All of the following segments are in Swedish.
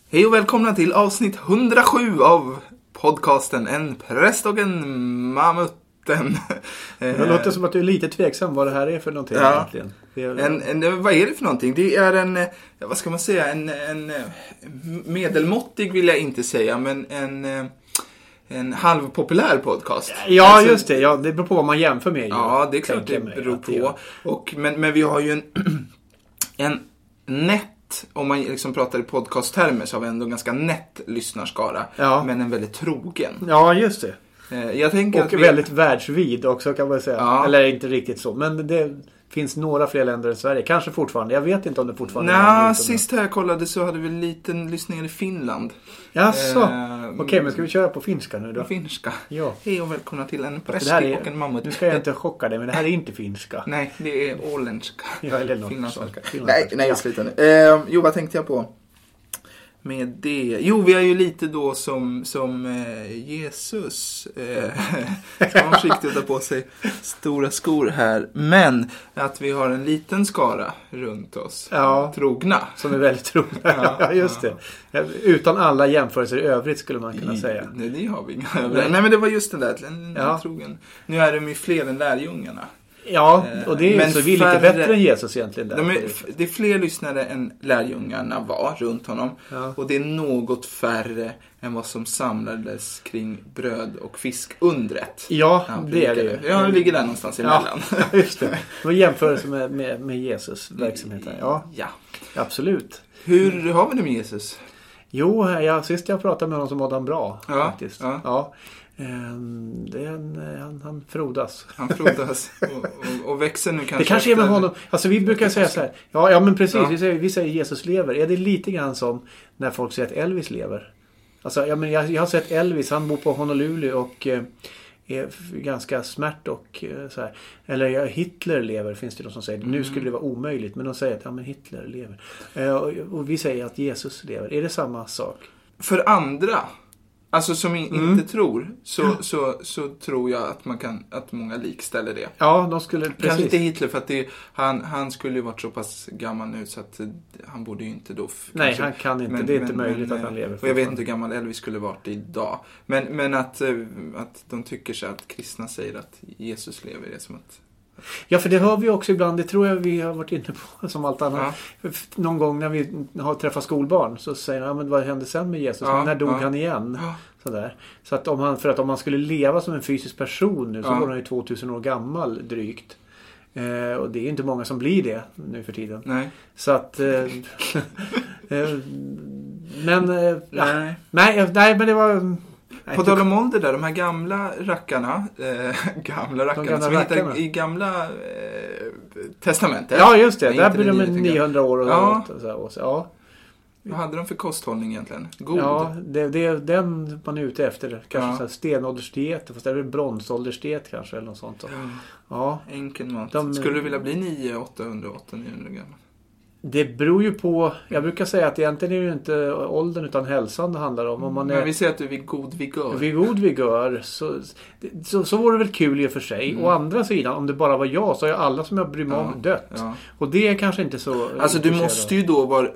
Hej och välkomna till avsnitt 107 av podcasten En präst och en mammuten. Det låter som att du är lite tveksam vad det här är för någonting egentligen. Vad är det för någonting? Det är vad ska man säga, en medelmåttig vill jag inte säga, men en halvpopulär podcast. Ja, alltså, just det. Ja, det beror på vad man jämför med. Ja, det är klart det beror på. Men vi har ju en nätt, om man liksom pratar i podcasttermer, så har vi ändå en ganska nätt lyssnarskara. Ja. Men en väldigt trogen. Ja, just det. Jag tänker och väldigt världsvid också, kan man säga. Ja. Eller inte riktigt så. Men det finns några fler länder än Sverige. Kanske fortfarande. Jag vet inte om det fortfarande är. Sist här jag kollade så hade vi en liten lyssningar i Finland. Jaså? Okej, men ska vi köra på finska nu då? Finska. Ja. Hej och välkomna till en präst och en mammut. Nu ska jag inte chocka dig, men det här är inte finska. Nej, det är åländska. Ja, eller något. Nej, sluta nu. Jo, vad tänkte jag på? Med det. Jo, vi är ju lite då som Jesus. Han fick ta på sig stora skor här. Men att vi har en liten skara runt oss. Ja, trogna. Som är väldigt trogna. Ja, just det. Utan alla jämförelser i övrigt skulle man kunna säga. Nej, det har vi inga. Nej, men det var just den där. En trogen. Nu är de ju fler än lärjungarna. Ja, och det är så vi är lite bättre än Jesus egentligen. Det är fler lyssnare än lärjungarna var runt honom. Ja. Och det är något färre än vad som samlades kring bröd- och fiskundret. Ja, det är det ju. Ja, det ligger där någonstans emellan. Ja, just det. Och jämförelse med Jesus verksamhet. Ja, absolut. Hur har vi det med Jesus? Jo, sist jag pratade med honom så mådde han bra. Faktiskt. Ja. Han frodas. Han frodas och växer nu kanske. Det kanske är med honom. Alltså vi brukar säga så här. Ja, men precis. Ja. Vi säger Jesus lever. Är det lite grann som när folk säger att Elvis lever? Alltså, jag har sett Elvis. Han bor på Honolulu och är ganska smärt och så här. Eller Hitler lever, finns det de som säger. Nu skulle det vara omöjligt, men de säger att men Hitler lever. Och vi säger att Jesus lever. Är det samma sak? För andra, alltså som inte tror, så tror jag att många likställer det. Ja, de skulle precis. Kanske inte Hitler, för att han skulle ju varit så pass gammal nu så att han borde ju inte då. Nej, han kan inte. Det är inte möjligt att han lever. Och jag vet inte hur gammal Elvis skulle varit idag. Men att de tycker så att kristna säger att Jesus lever, är som att. Ja, för det hör vi också ibland. Det tror jag vi har varit inne på som allt annat. Ja. Någon gång när vi har träffat skolbarn så säger de, men vad hände sen med Jesus? När dog han igen? Ja. Sådär. Så att om han skulle leva som en fysisk person nu så var han ju 2000 år gammal drygt. Och det är inte många som blir det nu för tiden. Nej. Så att nej, men det var. På tal om ålder där, de här gamla rackarna som hittar i gamla testamentet. Ja, just det. Där blir de 900 år och så. Vad hade de för kosthållning egentligen? God? Ja, det är den man är ute efter. Kanske så här stenåldersdiet, fast det är bronsåldersdiet kanske eller något sånt. Ja. Enkel mat. Skulle du vilja bli 800 gammal? Det beror ju på, jag brukar säga att egentligen är det ju inte åldern utan hälsan det handlar om. Men vi säger att du är vid god vigör. Vid god vigör, så vore det väl kul i och för sig. Å andra sidan, om det bara var jag så är alla som jag bryr mig om dött. Ja. Och det är kanske inte så. Alltså du måste ju då vara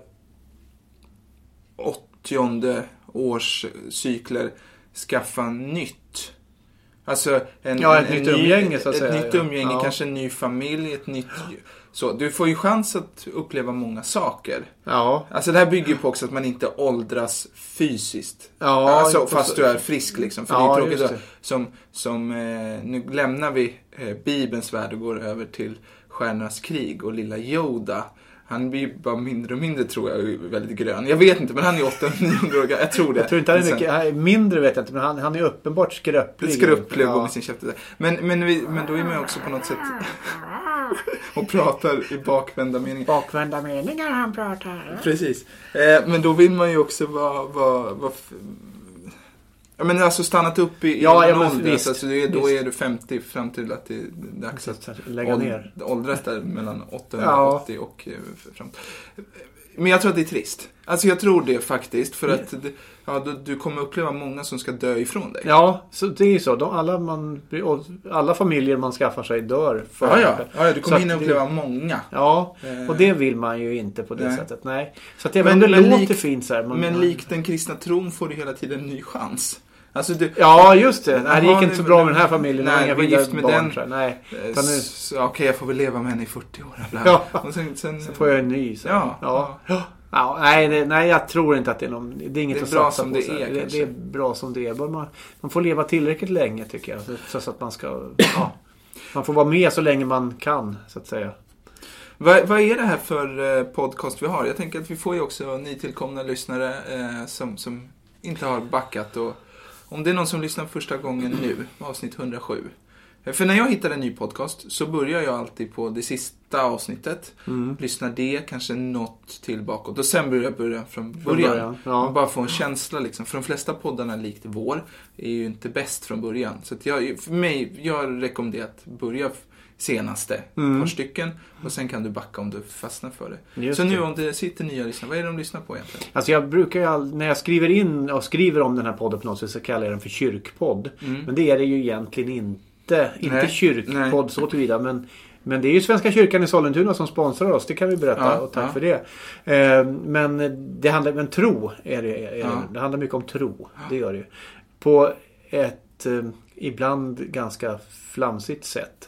80:e års cykler skaffa nytt. Alltså ett nytt umgänge så att säga. Ett nytt umgänge, kanske en ny familj, ett nytt. Så du får ju chans att uppleva många saker. Ja. Alltså det här bygger på också att man inte åldras fysiskt. Ja. Alltså fast du är frisk liksom. För det är tråkigt nu lämnar vi Bibelns värld och går över till Stjärnornas krig och lilla Yoda. Han blir bara mindre och mindre, tror jag, väldigt grön. Jag vet inte, men han är 800-900 år. Jag tror det. Jag tror inte han är mycket, mindre vet jag inte, men han är uppenbart skröplig. Skröplig och går med sin käft. Men då är man också på något sätt och pratar i bakvända meningar. Bakvända meningar han pratar. Precis. Men då vill man ju också vara men alltså stannat upp i ålder, alltså då är du 50 fram till att det är dags att lägga ner. Åldras där mellan 880 och framåt. Men jag tror att det är trist. Alltså jag tror det faktiskt. För att du kommer uppleva många som ska dö ifrån dig. Ja, så det är ju så. Alla familjer man skaffar sig dör. Ja, du kommer hinna uppleva många. Ja, och det vill man ju inte på det sättet. Nej. Så att det låter fint så här. Men likt den kristna tron får du hela tiden en ny chans. Alltså ja, just det. Nej, det gick inte så bra med den här familjen. Nej, jag var gift med barn, den. Nej. Okej, jag får väl leva med henne i 40 år. Ja. Och sen får jag en ny. Så. Ja, nej, jag tror inte att det är någon... Det är inget att satsa på. Det är bra som det är. Man får leva tillräckligt länge, tycker jag. Så att man ska... man får vara med så länge man kan, så att säga. Vad är det här för podcast vi har? Jag tänker att vi får ju också nytillkomna lyssnare som inte har backat. Och om det är någon som lyssnar första gången nu, avsnitt 107. För när jag hittar en ny podcast så börjar jag alltid på det sista avsnittet. Lyssnar det, kanske något till bakåt. Och sen börjar jag från början. Ja. Bara få en känsla liksom. För de flesta poddarna likt vår är ju inte bäst från början. Så att jag rekommenderar att börja senaste par stycken. Och sen kan du backa om du fastnar för det. Just så nu om det sitter nya lyssnare, vad är det de lyssnar på egentligen? Alltså jag brukar när jag skriver in och skriver om den här podden på något sätt så kallar jag den för kyrkpodd. Men det är det ju egentligen inte kyrkpodd så tillvida. Men det är ju Svenska kyrkan i Sollentuna som sponsrar oss. Det kan vi berätta och tack för det. Men det handlar om tro. Det handlar mycket om tro. Det gör det ju. På ett ibland ganska flamsigt sätt.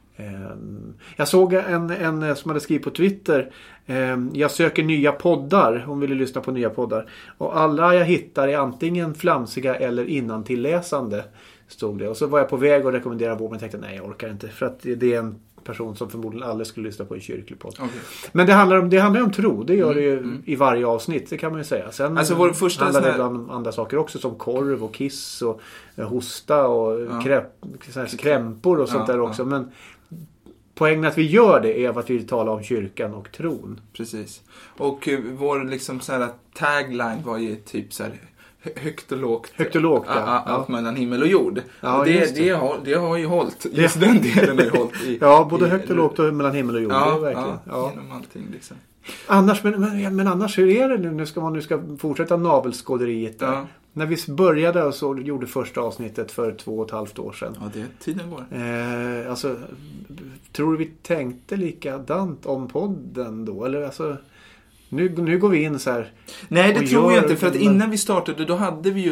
Jag såg en som hade skrivit på Twitter. Jag söker nya poddar. Hon ville lyssna på nya poddar. Och alla jag hittar är antingen flamsiga eller innantilläsande. Stod det. Och så var jag på väg att rekommendera vår, men tänkte nej, jag orkar inte. För att det är en person som förmodligen aldrig skulle lyssna på en kyrklig podd. Okay. Men det handlar om tro. Det gör det ju i varje avsnitt, det kan man ju säga. Sen alltså vår första handlar det om andra saker också, som korv och kiss och hosta och krämpor och sånt där också. Men poängen att vi gör det är att vi vill tala om kyrkan och tron. Precis. Och vår liksom så här tagline var ju typ så här högt och lågt. Högt och lågt, allt mellan himmel och jord. Ja, och det har ju hållit. Just den delen har ju hållit i. Både högt och lågt och mellan himmel och jord. Ja, det är verkligen. Genom allting liksom. Annars, men annars, hur är det nu? Nu ska fortsätta navelskåderiet där. När vi började och så gjorde första avsnittet för 2,5 år sedan. Ja, tiden går. Alltså, tror du vi tänkte likadant om podden då? Eller alltså... Nu går vi in så här. Nej, det tror jag inte. För att innan vi startade då hade vi ju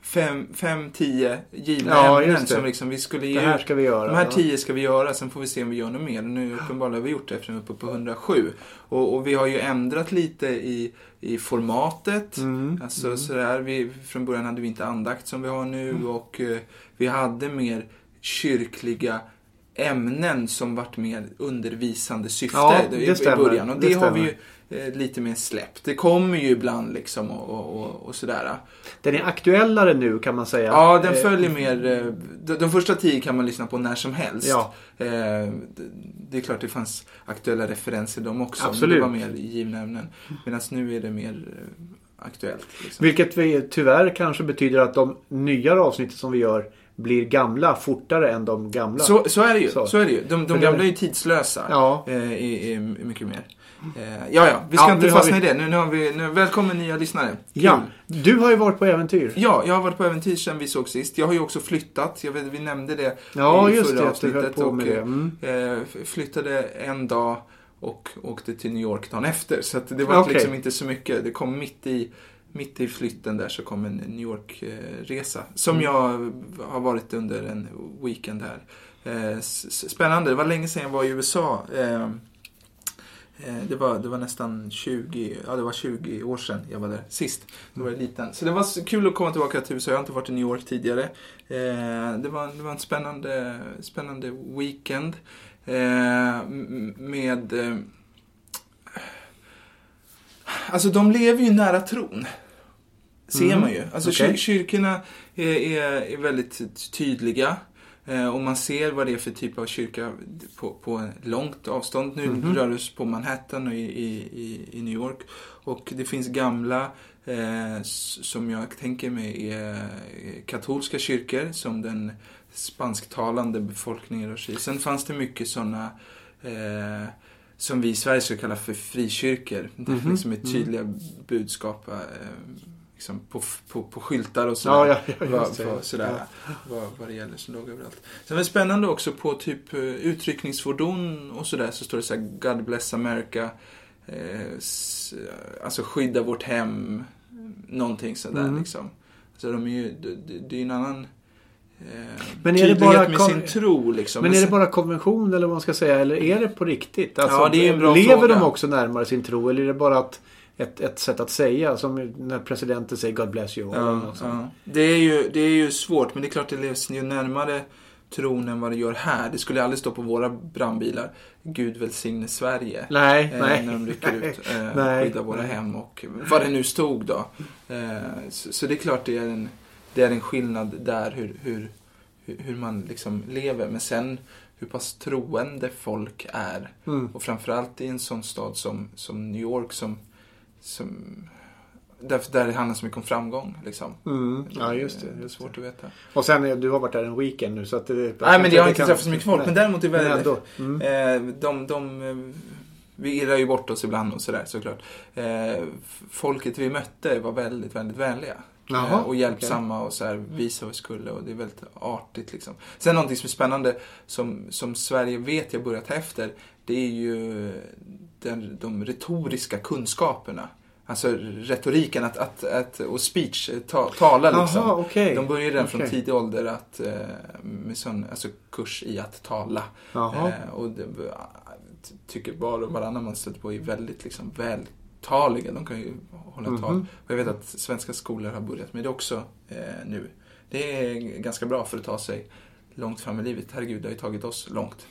5-10 givna ämnen som liksom vi skulle ge. Det här ska vi göra. De här 10 ska vi göra. Sen får vi se om vi gör något mer. Nu uppenbarligen har vi gjort det eftersom vi är uppe på 107. Och vi har ju ändrat lite i formatet. Alltså sådär. Från början hade vi inte andakt som vi har nu. Och vi hade mer kyrkliga ämnen som varit mer undervisande syfte i början. Och det har vi ju lite mer släppt. Det kommer ju ibland liksom och sådär. Den är aktuellare nu kan man säga. Ja, den följer mer. De första 10 kan man lyssna på när som helst. Ja. Det är klart det fanns aktuella referenser de också. Absolut. Det var mer givna ämnen. Medan nu är det mer aktuellt. Liksom. Vilket vi tyvärr kanske betyder att de nya avsnitten som vi gör blir gamla fortare än de gamla. Så är det ju. Så är det ju. De gamla är ju tidslösa. Ja. Mycket mer. Vi ska inte fastna i det. Nu välkommen nya lyssnare. Kul. Ja, du har ju varit på äventyr. Ja, jag har varit på äventyr sedan vi såg sist. Jag har ju också flyttat. Vi nämnde det i förra avsnittet. Flyttade en dag och åkte till New York dagen efter. Så att det var liksom inte så mycket. Det kom mitt i flytten där så kom en New York-resa. Som jag har varit under en weekend här. Spännande. Det var länge sedan jag var i USA. Det var nästan 20 år sedan jag var där sist. Då var jag liten. Så det var kul att komma tillbaka till USA. Jag har inte varit i New York tidigare. Det var en spännande weekend. Med... Alltså de lever ju nära tron. Ser man ju. Alltså kyrkorna är väldigt tydliga. Och man ser vad det är för typ av kyrka på långt avstånd. Nu rör oss på Manhattan och i New York. Och det finns gamla som jag tänker mig är katolska kyrkor som den spansktalande befolkningen rör sig i. Sen fanns det mycket sådana som vi i Sverige skulle kalla för frikyrkor. Det är liksom ett tydliga budskap liksom på skyltar och sådär. Vad det gäller som låg överallt. Sen var det spännande också på typ utryckningsfordon och sådär, så står det så här God bless America, alltså skydda vårt hem, någonting sådär liksom. Så de är ju, det är ju en annan men är det bara med sin tro liksom. Men är det bara konvention eller vad man ska säga, eller är det på riktigt? Alltså, ja, det är en bra lever fråga. de också närmare sin tro, eller är det bara ett sätt att säga, som när presidenten säger God bless you? Ja. Det är ju svårt, men det är klart det levs ju närmare tron än vad det gör här. Det skulle aldrig stå på våra brandbilar Gud välsigne Sverige. Nej. När de rycker ut skydda våra hem och vad det nu stod då. Så det är klart det är en skillnad där hur man liksom lever. Men sen hur pass troende folk är. Och framförallt i en sån stad som New York som där det handlar så mycket om framgång liksom. Ja, just det. Det är svårt att veta. Och sen, du har varit där en weekend nu så att nej, men jag har inte träffat så mycket folk. Men däremot är vi irrar ju bort oss ibland och sådär, såklart. Folket vi mötte var väldigt, väldigt vänliga. Och hjälpsamma och så här, visa vad vi skulle, och det är väldigt artigt liksom. Sen någonting som är spännande som Sverige vet jag börjat ta efter, det är ju de retoriska kunskaperna. Alltså retoriken och speech, tala liksom. Aha, okay. De börjar redan från tidig ålder att med sån kurs i att tala. Och tycker bara varannan man stöter på är väldigt liksom vältaliga. De kan ju hålla tal. Och jag vet att svenska skolor har börjat med det också nu. Det är ganska bra för att ta sig långt fram i livet. Herregud, det har ju tagit oss långt.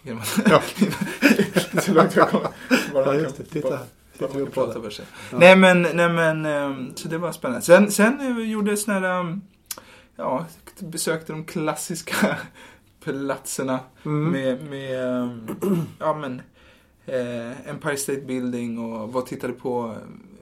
Så långt jag kommer. Ja, just det. Titta. Nej men så det var spännande. Sen gjorde såna här besökte de klassiska platserna med Empire State Building och tittade på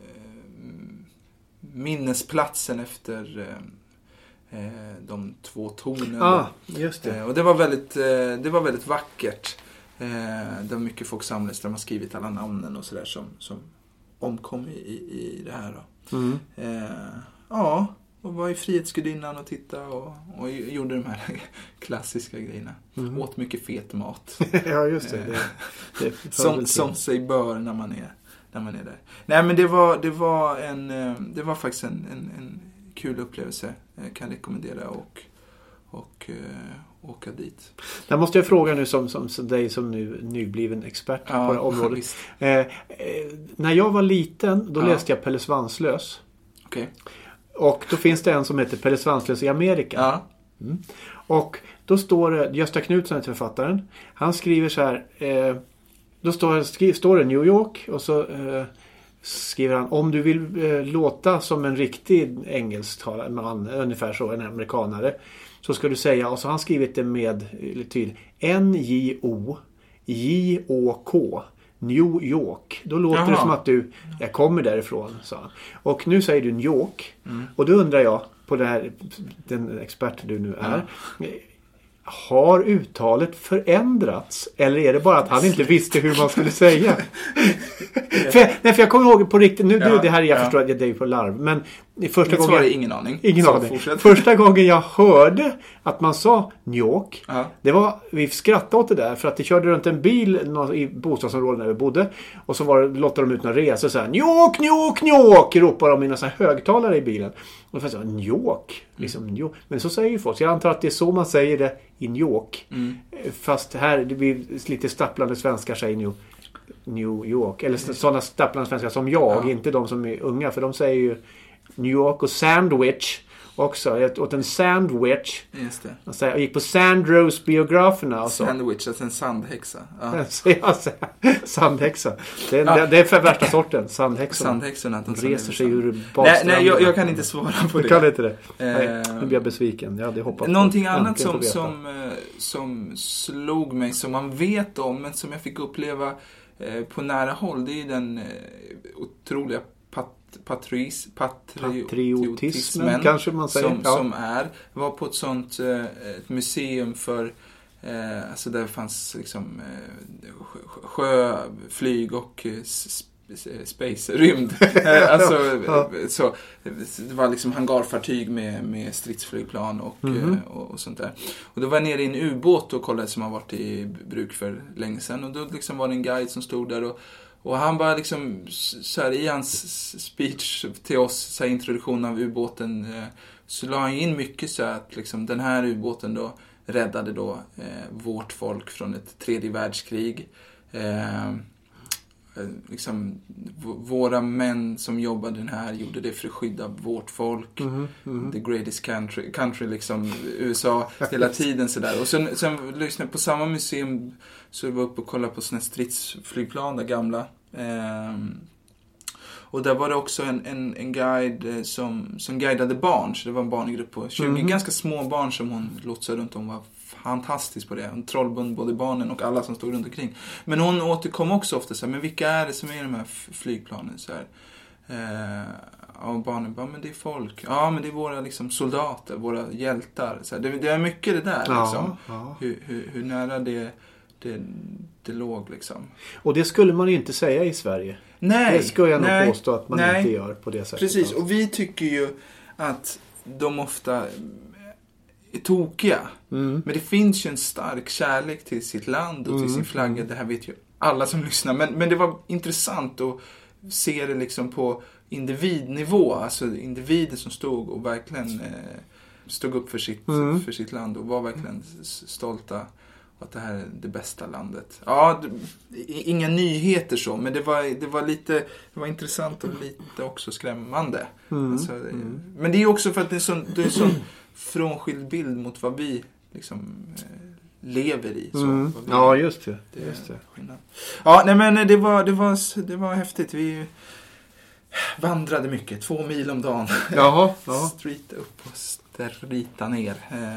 minnesplatsen efter de 2 tornen. Just det. Och det var väldigt vackert. Där mycket folk samlades, där man skrivit alla namnen och sådär som omkom i det här då. Och var i Frihetsgudinnan och titta och gjorde de här klassiska grejerna. Åt mycket fet mat. Ja, just det. Som sig bör när man är där. Nej, men det var faktiskt en kul upplevelse. Jag kan rekommendera och åka dit. Där måste jag fråga nu som dig som nu nybliven expert på det här området. När jag var liten, då läste jag Pelle Svanslös. Okay. Och då finns det en som heter Pelle Svanslös i Amerika. Och då står det, Gösta Knutsson är författaren. Han skriver så här, då står det New York och så skriver han, om du vill låta som en riktig engelsktalare man, ungefär så, en amerikanare, så ska du säga, och så har han skrivit det med tydligt, N-J-O-J-Å-K, New York. Då låter det som att jag kommer därifrån, sa han. Och nu säger du New York. Och då undrar jag, på det här, den expert du nu är, har uttalet förändrats? Eller är det bara att han inte visste hur man skulle säga? för jag kommer ihåg på riktigt, nu det här jag förstår att det är på larv, men första gången var det ingen aning. Första gången jag hörde att man sa New York, det var, vi skrattade åt det där, för att det körde runt en bil i bostadsområden där vi bodde, och så lottade de ut några resor så här, New York, New York, New York, ropar de i några högtalare i bilen. Och då sa jag, New York, liksom New York. Men så säger ju folk, så jag antar att det är så man säger det i New York. Fast här, det blir lite stapplande svenskar säger New York. Eller sådana stapplande svenskar som jag, inte de som är unga. För de säger ju New York och sandwich också. Jag åt en sandwich. Just det. Alltså, jag gick på Sandrose biograferna. Och så. Sandwich, alltså en sandhäxa. Sandhäxa. Det är för värsta sorten. Sandhäxorna. Reser sig ur badstranden. Nej, jag kan inte svara på det. Du kan inte det. Nej, nu blir jag besviken. Jag hade hoppats någonting annat som slog mig, som man vet om, men som jag fick uppleva på nära håll, det är den otroliga patriotismen kanske man säger. Som var på ett sånt ett museum för Alltså där fanns liksom sjöflyg och space, rymd. Alltså, så, det var liksom hangarfartyg med stridsflygplan och sånt där. Och då var jag nere i en ubåt och kollade som har varit i bruk för länge sedan. Och då liksom var det en guide som stod där och han bara liksom så här, i hans speech till oss, så här, introduktion av ubåten, så la han in mycket så att liksom, den här ubåten då räddade då vårt folk från ett 3:e världskrig. Liksom, våra män som jobbade den här gjorde det för att skydda vårt folk. The greatest country liksom, USA hela tiden sådär. Och sen lyssnade jag på samma museum, så jag var uppe och kollade på såna stridsflygplan där gamla. Och där var det också en guide som guidade barn. Så det var en barngrupp på 20 ganska små barn som hon lotsade runt om. Var fantastisk på det. Hon trollbund både barnen och alla som stod runt omkring. Men hon återkom också ofta så här, men vilka är det som är de här flygplanen så här? Och barnen bara, men det är folk. Ja, men det är våra liksom soldater, våra hjältar. Så här, det är mycket det där liksom. Ja. Hur nära det låg liksom. Och det skulle man ju inte säga i Sverige. Nej. Det skulle jag nog påstå att man inte gör på det sättet. Precis, och vi tycker ju att de ofta är tokiga. Men det finns ju en stark kärlek till sitt land och till sin flagga. Det här vet ju alla som lyssnar. Men det var intressant att se det liksom på individnivå. Alltså individer som stod och verkligen stod upp för sitt land och var verkligen stolta att det här är det bästa landet. Ja, inga nyheter så, men det var intressant och lite också skrämmande. Alltså, men det är också för att det är en sån frånskild bild mot vad vi liksom lever i. Så, ja, just det. Ja, nej, men det var häftigt. Vi vandrade mycket, 2 mil om dagen. Jaha. Street upp och strita ner.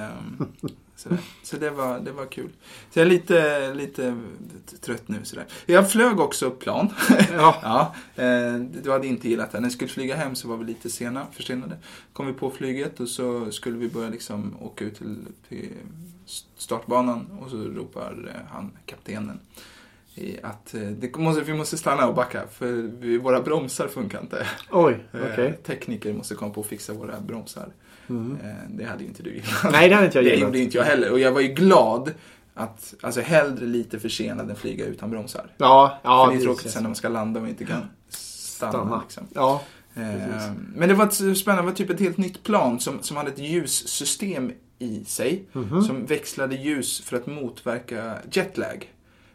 Så det var kul. Så jag är lite trött nu sådär. Jag flög också plan. Ja. Du hade inte gillat det. När jag skulle flyga hem så var vi lite försenade. Kom vi på flyget och så skulle vi börja liksom åka ut till startbanan och så ropar kaptenen att vi måste stanna och backa för våra bromsar funkar inte. Oj, okej. Tekniker måste komma på och fixa våra bromsar. Det hade ju inte du gillat. Nej, det hade inte jag gillat. Det gjorde inte jag heller. Och jag var ju glad att, alltså hellre lite försenad än flyga utan bromsar. Ja. För det är tråkigt sen när man ska landa och inte kan stanna. Liksom. Ja. Men det var spännande. Det var typ ett helt nytt plan som hade ett ljussystem i sig. Som växlade ljus för att motverka jetlag.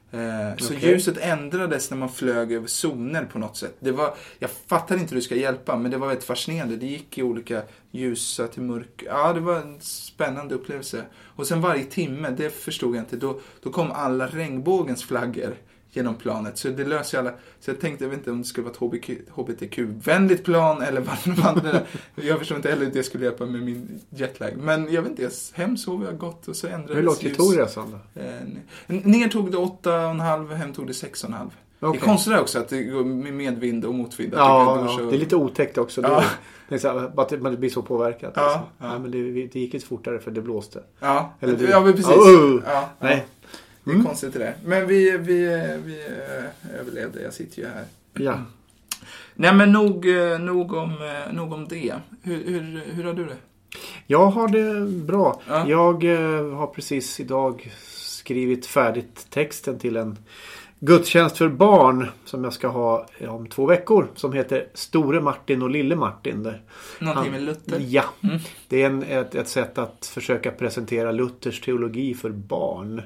Så ljuset ändrades när man flög över zoner på något sätt. Jag fattar inte hur det ska hjälpa, men det var väldigt fascinerande. Det gick i olika ljusa till mörk. Ja, det var en spännande upplevelse. Och sen varje timme, det förstod jag inte. Då kom alla regnbågens flaggor genom planet. Så det löser alla. Så jag tänkte, jag vet inte om det skulle vara ett HBTQ-vänligt plan eller vad de andra. Jag förstår inte heller hur det skulle hjälpa med min jetlag. Men jag vet inte, hem sov jag gott och så ändrades. Hur långt tog det sen då? Ner tog det 8,5, hem tog det 6,5. Okay. Det är konstigt också att det går med medvind och motvind. Ja, det är lite otäckt också. Ja. Det är så här, att man blir så påverkat. Ja, alltså. Ja. Men det gick inte fortare för det blåste. Ja, eller ja men precis. Ja. Nej. Det är konstigt det där. Men vi överlevde. Jag sitter ju här. Ja. Nej, men nog om det. Hur har du det? Jag har det bra. Ja. Jag har precis idag skrivit färdigt texten till en gudstjänst för barn som jag ska ha om 2 veckor. Som heter Store Martin och Lille Martin. Någonting med Luther? Ja. Det är ett sätt att försöka presentera Luthers teologi för barn.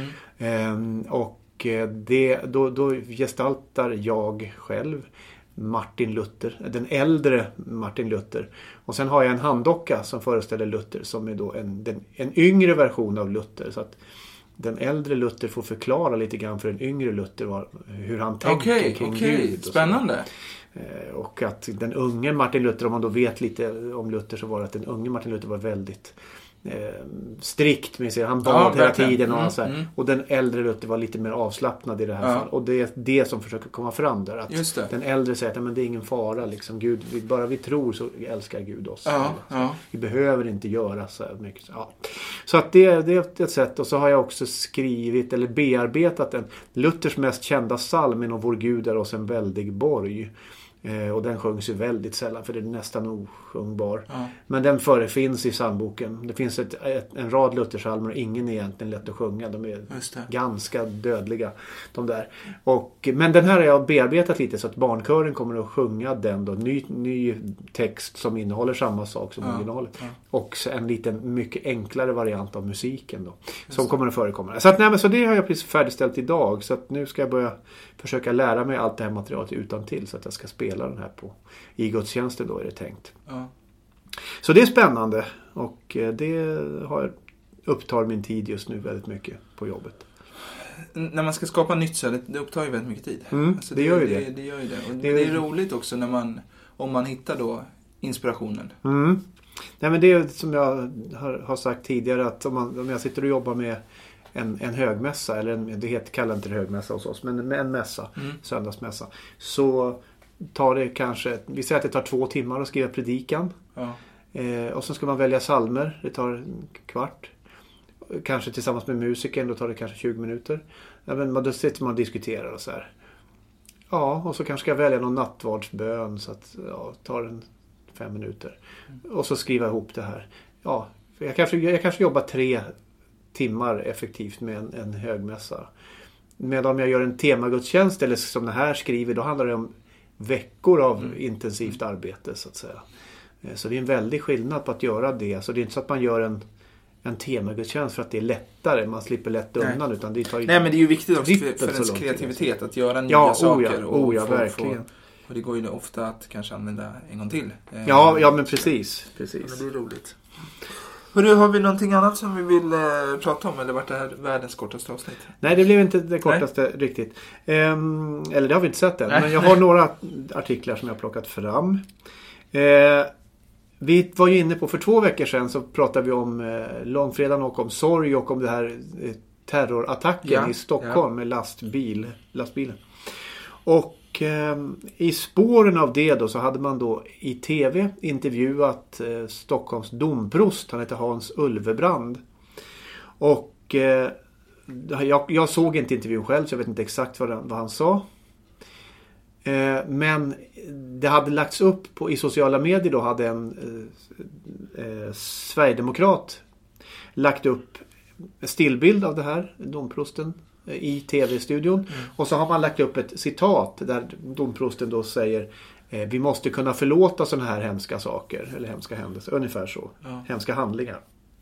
Och då gestaltar jag själv Martin Luther, den äldre Martin Luther. Och sen har jag en handdocka som föreställer Luther som är då en yngre version av Luther. Så att den äldre Luther får förklara lite grann för den yngre Luther hur han tänker kring Gud. Spännande. Och att den unge Martin Luther, om man då vet lite om Luther, så var det att den unge Martin Luther var väldigt strikt med sig. Han bad hela tiden och så här. Och den äldre Luther var lite mer avslappnad i det här fallet. Och det är det som försöker komma fram där. Att den äldre säger att men det är ingen fara. Liksom. Gud, bara vi tror så älskar Gud oss. Vi behöver inte göra så här mycket. Ja. Så att det är ett sätt. Och så har jag också skrivit eller bearbetat Luthers mest kända psalm är Vår Gud är oss en väldig borg. Och den sjungs ju väldigt sällan för det är nästan osjungbar. Men den förefinns i psalmboken. Det finns en rad Luthersalmer och ingen är egentligen lätt att sjunga. De är ganska dödliga, de där. Men den här har jag bearbetat lite så att barnkören kommer att sjunga den då. Ny text som innehåller samma sak som originalet. Och en liten mycket enklare variant av musiken då. Som kommer att förekomma. Så det har jag precis färdigställt idag. Så att nu ska jag börja försöka lära mig allt det här materialet utantill så att jag ska spela den här i gudstjänsten då är det tänkt. Så det är spännande och det upptar min tid just nu väldigt mycket på jobbet. När man ska skapa nytt så det upptar ju väldigt mycket tid. Alltså det gör ju det. Det gör ju det. Och det är roligt också om man hittar då inspirationen. Nej, men det är som jag har sagt tidigare att om jag sitter och jobbar med en högmässa eller kallar inte det högmässa hos oss men en mässa, söndagsmässa, så tar det kanske, vi säger att det tar 2 timmar att skriva predikan. Och så ska man välja psalmer, det tar en kvart. Kanske tillsammans med musiken, då tar det kanske 20 minuter. Men då sitter man och diskuterar och så här. Ja, och så kanske ska jag välja någon nattvardsbön så att tar en 5 minuter. Och så skriva ihop det här. Ja, jag kanske jobbar 3 timmar effektivt med en högmässa. Men om jag gör en temagudstjänst eller som det här skriver, då handlar det om veckor av intensivt arbete så att säga. Så det är en väldig skillnad på att göra det. Så det är inte så att man gör en temagudstjänst för att det är lättare. Man slipper lätt undan. Utan det tar Nej, men det är ju viktigt också för ens kreativitet att göra nya saker. Ja, verkligen. Och det går ju ofta att kanske använda en gång till. Ja, men precis. Men det är roligt. Hörru, har vi någonting annat som vi vill prata om? Eller var det här världens kortaste avsnitt? Nej, det blev inte det kortaste riktigt. Eller det har vi inte sett än. Men jag har några artiklar som jag har plockat fram. Vi var ju inne på för 2 veckor sedan så pratade vi om långfredagen och om sorg och om det här terrorattacken i Stockholm med lastbilen. Och i spåren av det då så hade man då i tv intervjuat Stockholms domprost, han heter Hans Ulvebrand. Och jag såg inte intervjun själv så jag vet inte exakt vad han sa. Men det hade lagts upp i sociala medier då hade en Sverigedemokrat lagt upp en stillbild av det här domprosten i tv-studion. Och så har man lagt upp ett citat där domprosten då säger vi måste kunna förlåta sådana här hemska saker eller hemska händelser, ungefär så. Hemska handlingar.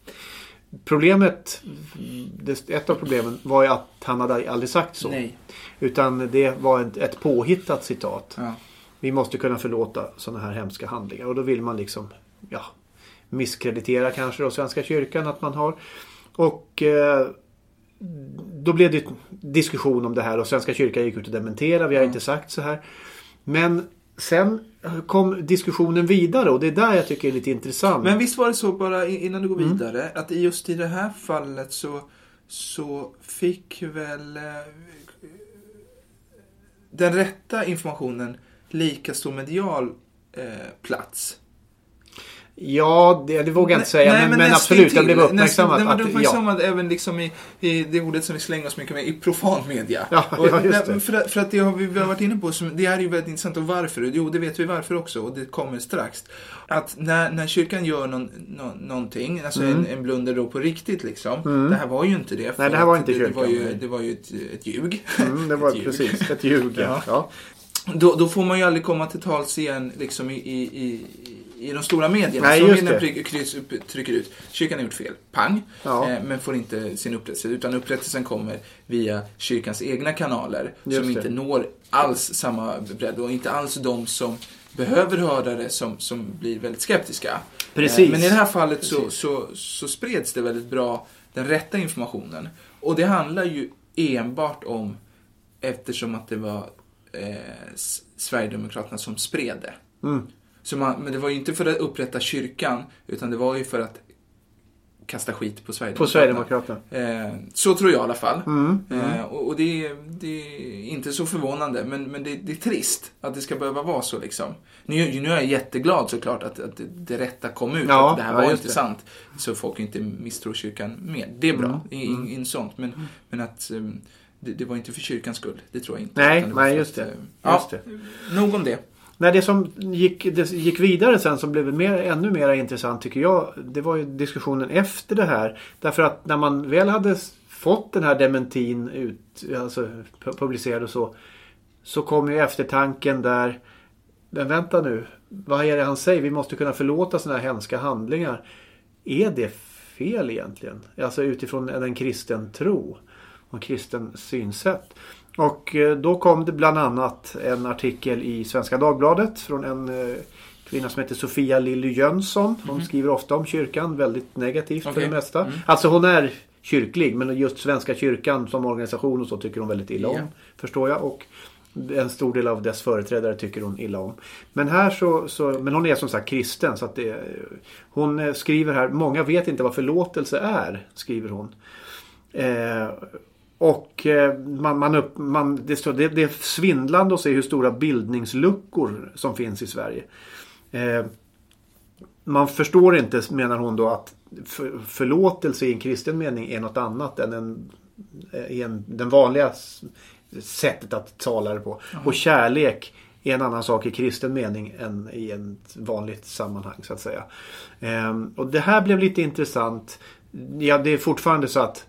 Ett av problemen var ju att han hade aldrig sagt så. Nej. Utan det var ett påhittat citat. Vi måste kunna förlåta sådana här hemska handlingar. Och då vill man liksom misskreditera kanske då Svenska kyrkan att man har. Och då blev det diskussion om det här och Svenska kyrkan gick ut och dementerade. Vi har inte sagt så här. Men sen kom diskussionen vidare och det är där jag tycker är lite intressant. Men visst var det så bara innan du går vidare att just i det här fallet så fick väl den rätta informationen lika stor medial plats. Ja, det vågar jag inte säga. Men absolut, den blev uppmärksammad. Den blev uppmärksammad även liksom i det ordet som vi slänger oss mycket med, i profan media. Ja, just det. För att det har vi varit inne på, det är ju väldigt intressant. Och varför? Jo, det vet vi varför också. Och det kommer strax. Att när kyrkan gör någonting, alltså en blunder då på riktigt liksom. Det här var ju inte det. Nej, det här var inte kyrkan. Det var ju ett ljug. Det var precis ett ljug, ja. Då får man ju aldrig komma till tals igen liksom i de stora medierna. Nej, som just trycker ut. Kyrkan har gjort fel. Pang. Men får inte sin upprättelse. Utan upprättelsen kommer via kyrkans egna kanaler. Som inte når alls samma bredd. Och inte alls de som behöver höra det som blir väldigt skeptiska. Precis. Men i det här fallet så spreds det väldigt bra den rätta informationen. Och det handlar ju enbart om, eftersom att det var Sverigedemokraterna som spred det. Men det var ju inte för att upprätta kyrkan, utan det var ju för att kasta skit på Sverigedemokraterna. Så tror jag i alla fall. Och det är inte så förvånande, men det är trist att det ska behöva vara så liksom. Nu är jag jätteglad såklart att det rätta kom ut, att det här var inte sant, så folk inte misstror kyrkan mer. Det är bra, in sånt, men att det var inte för kyrkans skull, det tror jag inte. Nej, just det. Nog om det. Nej, det som gick vidare sen som blev ännu mer intressant tycker jag, det var ju diskussionen efter det här. Därför att när man väl hade fått den här dementin ut, alltså publicerad och så kom ju eftertanken där, men vänta nu, vad är det han säger? Vi måste kunna förlåta såna här hemska handlingar. Är det fel egentligen? Alltså utifrån en kristen tro och en kristen synsätt. Och då kom det bland annat en artikel i Svenska Dagbladet från en kvinna som heter Sofia Lilly Jönsson. Hon skriver ofta om kyrkan, väldigt negativt för det mesta. Alltså hon är kyrklig, men just Svenska kyrkan som organisation och så tycker hon väldigt illa om, förstår jag. Och en stor del av dess företrädare tycker hon illa om. Men här men hon är som sagt kristen, så att hon skriver här, många vet inte vad förlåtelse är, skriver hon. Och det är svindlande att se hur stora bildningsluckor som finns i Sverige. Man förstår inte, menar hon då, att förlåtelse i en kristen mening är något annat än den vanliga sättet att tala det på. Och kärlek är en annan sak i kristen mening än i ett vanligt sammanhang, så att säga. Och det här blev lite intressant. Ja, det är fortfarande så att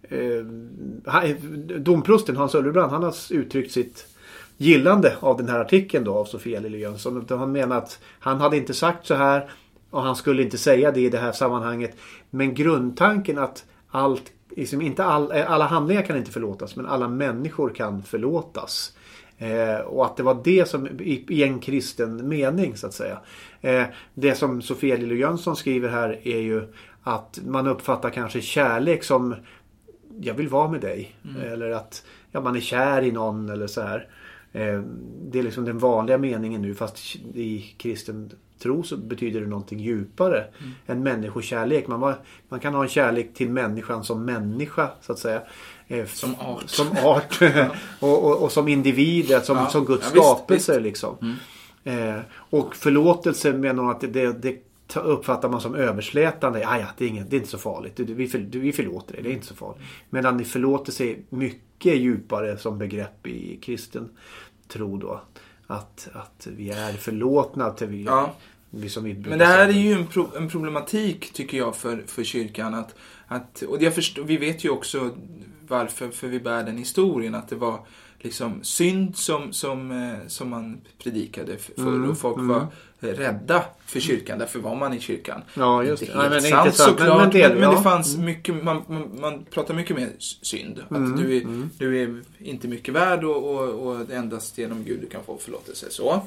domprosten Hans Öllebrand, han har uttryckt sitt gillande av den här artikeln då av Sofia Lilly Jönsson. Han menar att han hade inte sagt så här och han skulle inte säga det i det här sammanhanget, men grundtanken att inte alla handlingar kan inte förlåtas, men alla människor kan förlåtas. Och att det var det som i en kristen mening, så att säga. Det som Sofia Lilly Jönsson skriver här är ju att man uppfattar kanske kärlek som jag vill vara med dig. Eller att man är kär i någon eller så här. Det är liksom den vanliga meningen nu, fast i kristen tro så betyder det någonting djupare än människokärlek. Man kan ha en kärlek till människan som människa, så att säga. Som art. och som individ, som Guds skapelse visst. Liksom. Och förlåtelse menar man att det uppfattar man som överslätande. Det är inte så farligt. Vi förlåter det är inte så farligt. Medan förlåtelse är mycket djupare som begrepp i kristen tro då. Att vi är förlåtna till vi som vi brukar. Men det här är ju en problematik, tycker jag, för kyrkan. Och vi vet ju också varför, för vi bär den historien, att det var liksom synd som man predikade för, och folk var rädda för kyrkan, därför var man i kyrkan. Ja, just det. Inte helt sant såklart, men det fanns mycket, man pratar mycket mer synd. Att du är inte mycket värd och endast genom Gud du kan få förlåtelse. Så.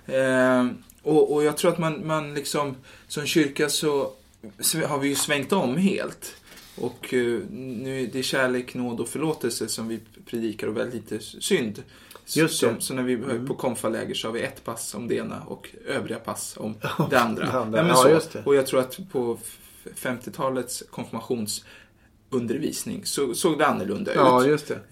Och jag tror att man liksom, som kyrka så har vi ju svängt om helt. Och nu är det kärlek, nåd och förlåtelse som vi predikar och väldigt lite synd. Så när vi är på konfaläger så har vi ett pass om det ena och övriga pass om det andra. Och jag tror att på 50-talets konfirmationsundervisning så såg det annorlunda ut. Ja, just det.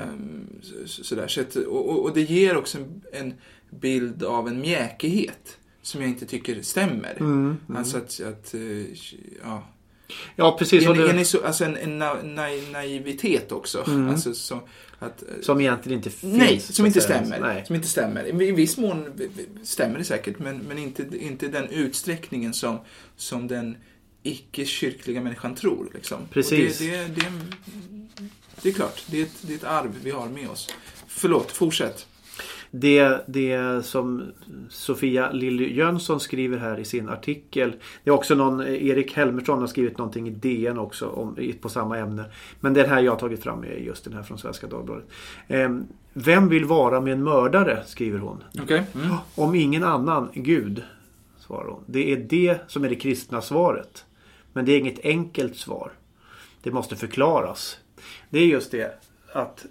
Sådär. Och det ger också en bild av en mjäkighet som jag inte tycker stämmer. Alltså att ja, precis. En naivitet också. Alltså, som egentligen inte finns. Nej, som inte stämmer. Nej. Som inte stämmer. I viss mån stämmer det säkert, men inte den utsträckningen som den icke-kyrkliga människan tror. Liksom. Precis. Det är klart, det är ett arv vi har med oss. Förlåt, fortsätt. Det som Sofia Lilly Jönsson skriver här i sin artikel, det är också Erik Helmersson har skrivit någonting i DN också på samma ämne, men den här jag har tagit fram är just den här från Svenska Dagbladet. Vem vill vara med en mördare, skriver hon. Okay. Om ingen annan, Gud, svarar hon. Det är det som är det kristna svaret, men det är inget enkelt svar. Det måste förklaras. Det är just det att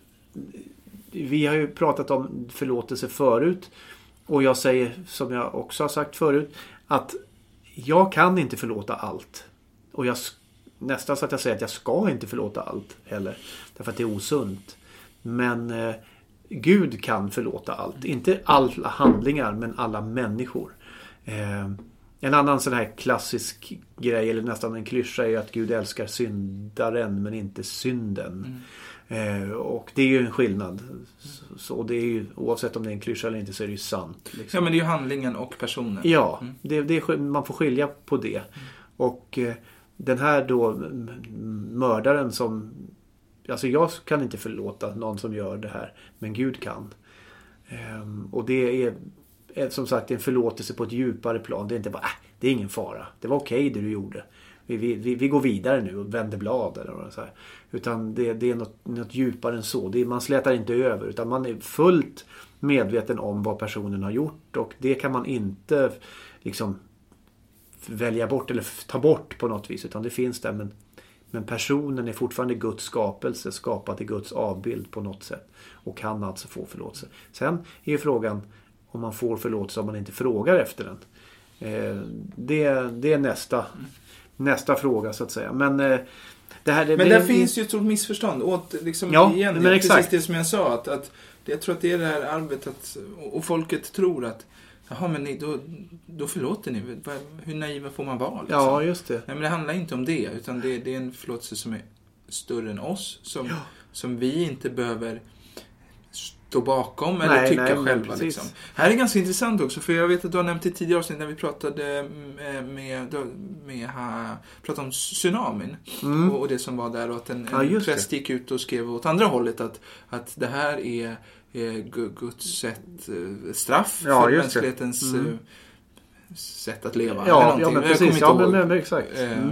vi har ju pratat om förlåtelse förut, och jag säger, som jag också har sagt förut, att jag kan inte förlåta allt. Och nästan så att jag säger att jag ska inte förlåta allt heller. Därför att det är osunt. Men Gud kan förlåta allt. Inte alla handlingar, men alla människor. En annan sån här klassisk grej, eller nästan en klyscha, är ju att Gud älskar syndaren men inte synden. Och det är ju en skillnad. Så det är ju, oavsett om det är en klyscha eller inte, så är det ju sant. Liksom. Ja, men det är ju handlingen och personen. Ja, man får skilja på det. Och den här då mördaren som... Alltså jag kan inte förlåta någon som gör det här, men Gud kan. Och det är som sagt en förlåtelse på ett djupare plan. Det är inte bara, det är ingen fara. Det var okej det du gjorde. Vi går vidare nu och vänder blad eller något så här. Utan det är något djupare än så. Man slätar inte över, utan man är fullt medveten om vad personen har gjort, och det kan man inte liksom välja bort eller ta bort på något vis, utan det finns där, men personen är fortfarande Guds skapelse, skapad i Guds avbild på något sätt, och kan alltså få förlåtelse. Sen är ju frågan om man får förlåtelse om man inte frågar efter den. Det är nästa fråga så att säga. Men där finns ju ett stort missförstånd åt liksom, igen, men precis det som jag sa, att jag tror att det är det här arbetet, och folket tror att jaha, men då förlåter ni. Hur naiva får man vara? Liksom? Ja, just det. Nej, men det handlar inte om det, utan det är en förlåtelse som är större än oss, som vi inte behöver stå bakom eller tycka själva. Liksom. Här är ganska intressant också, för jag vet att du har nämnt i tidigare avsnitt när vi pratade pratade om tsunamin och det som var där, och att en präst gick ut och skrev åt andra hållet att det här är Guds straff för mänsklighetens sätt att leva. Ja, men precis. Men exakt.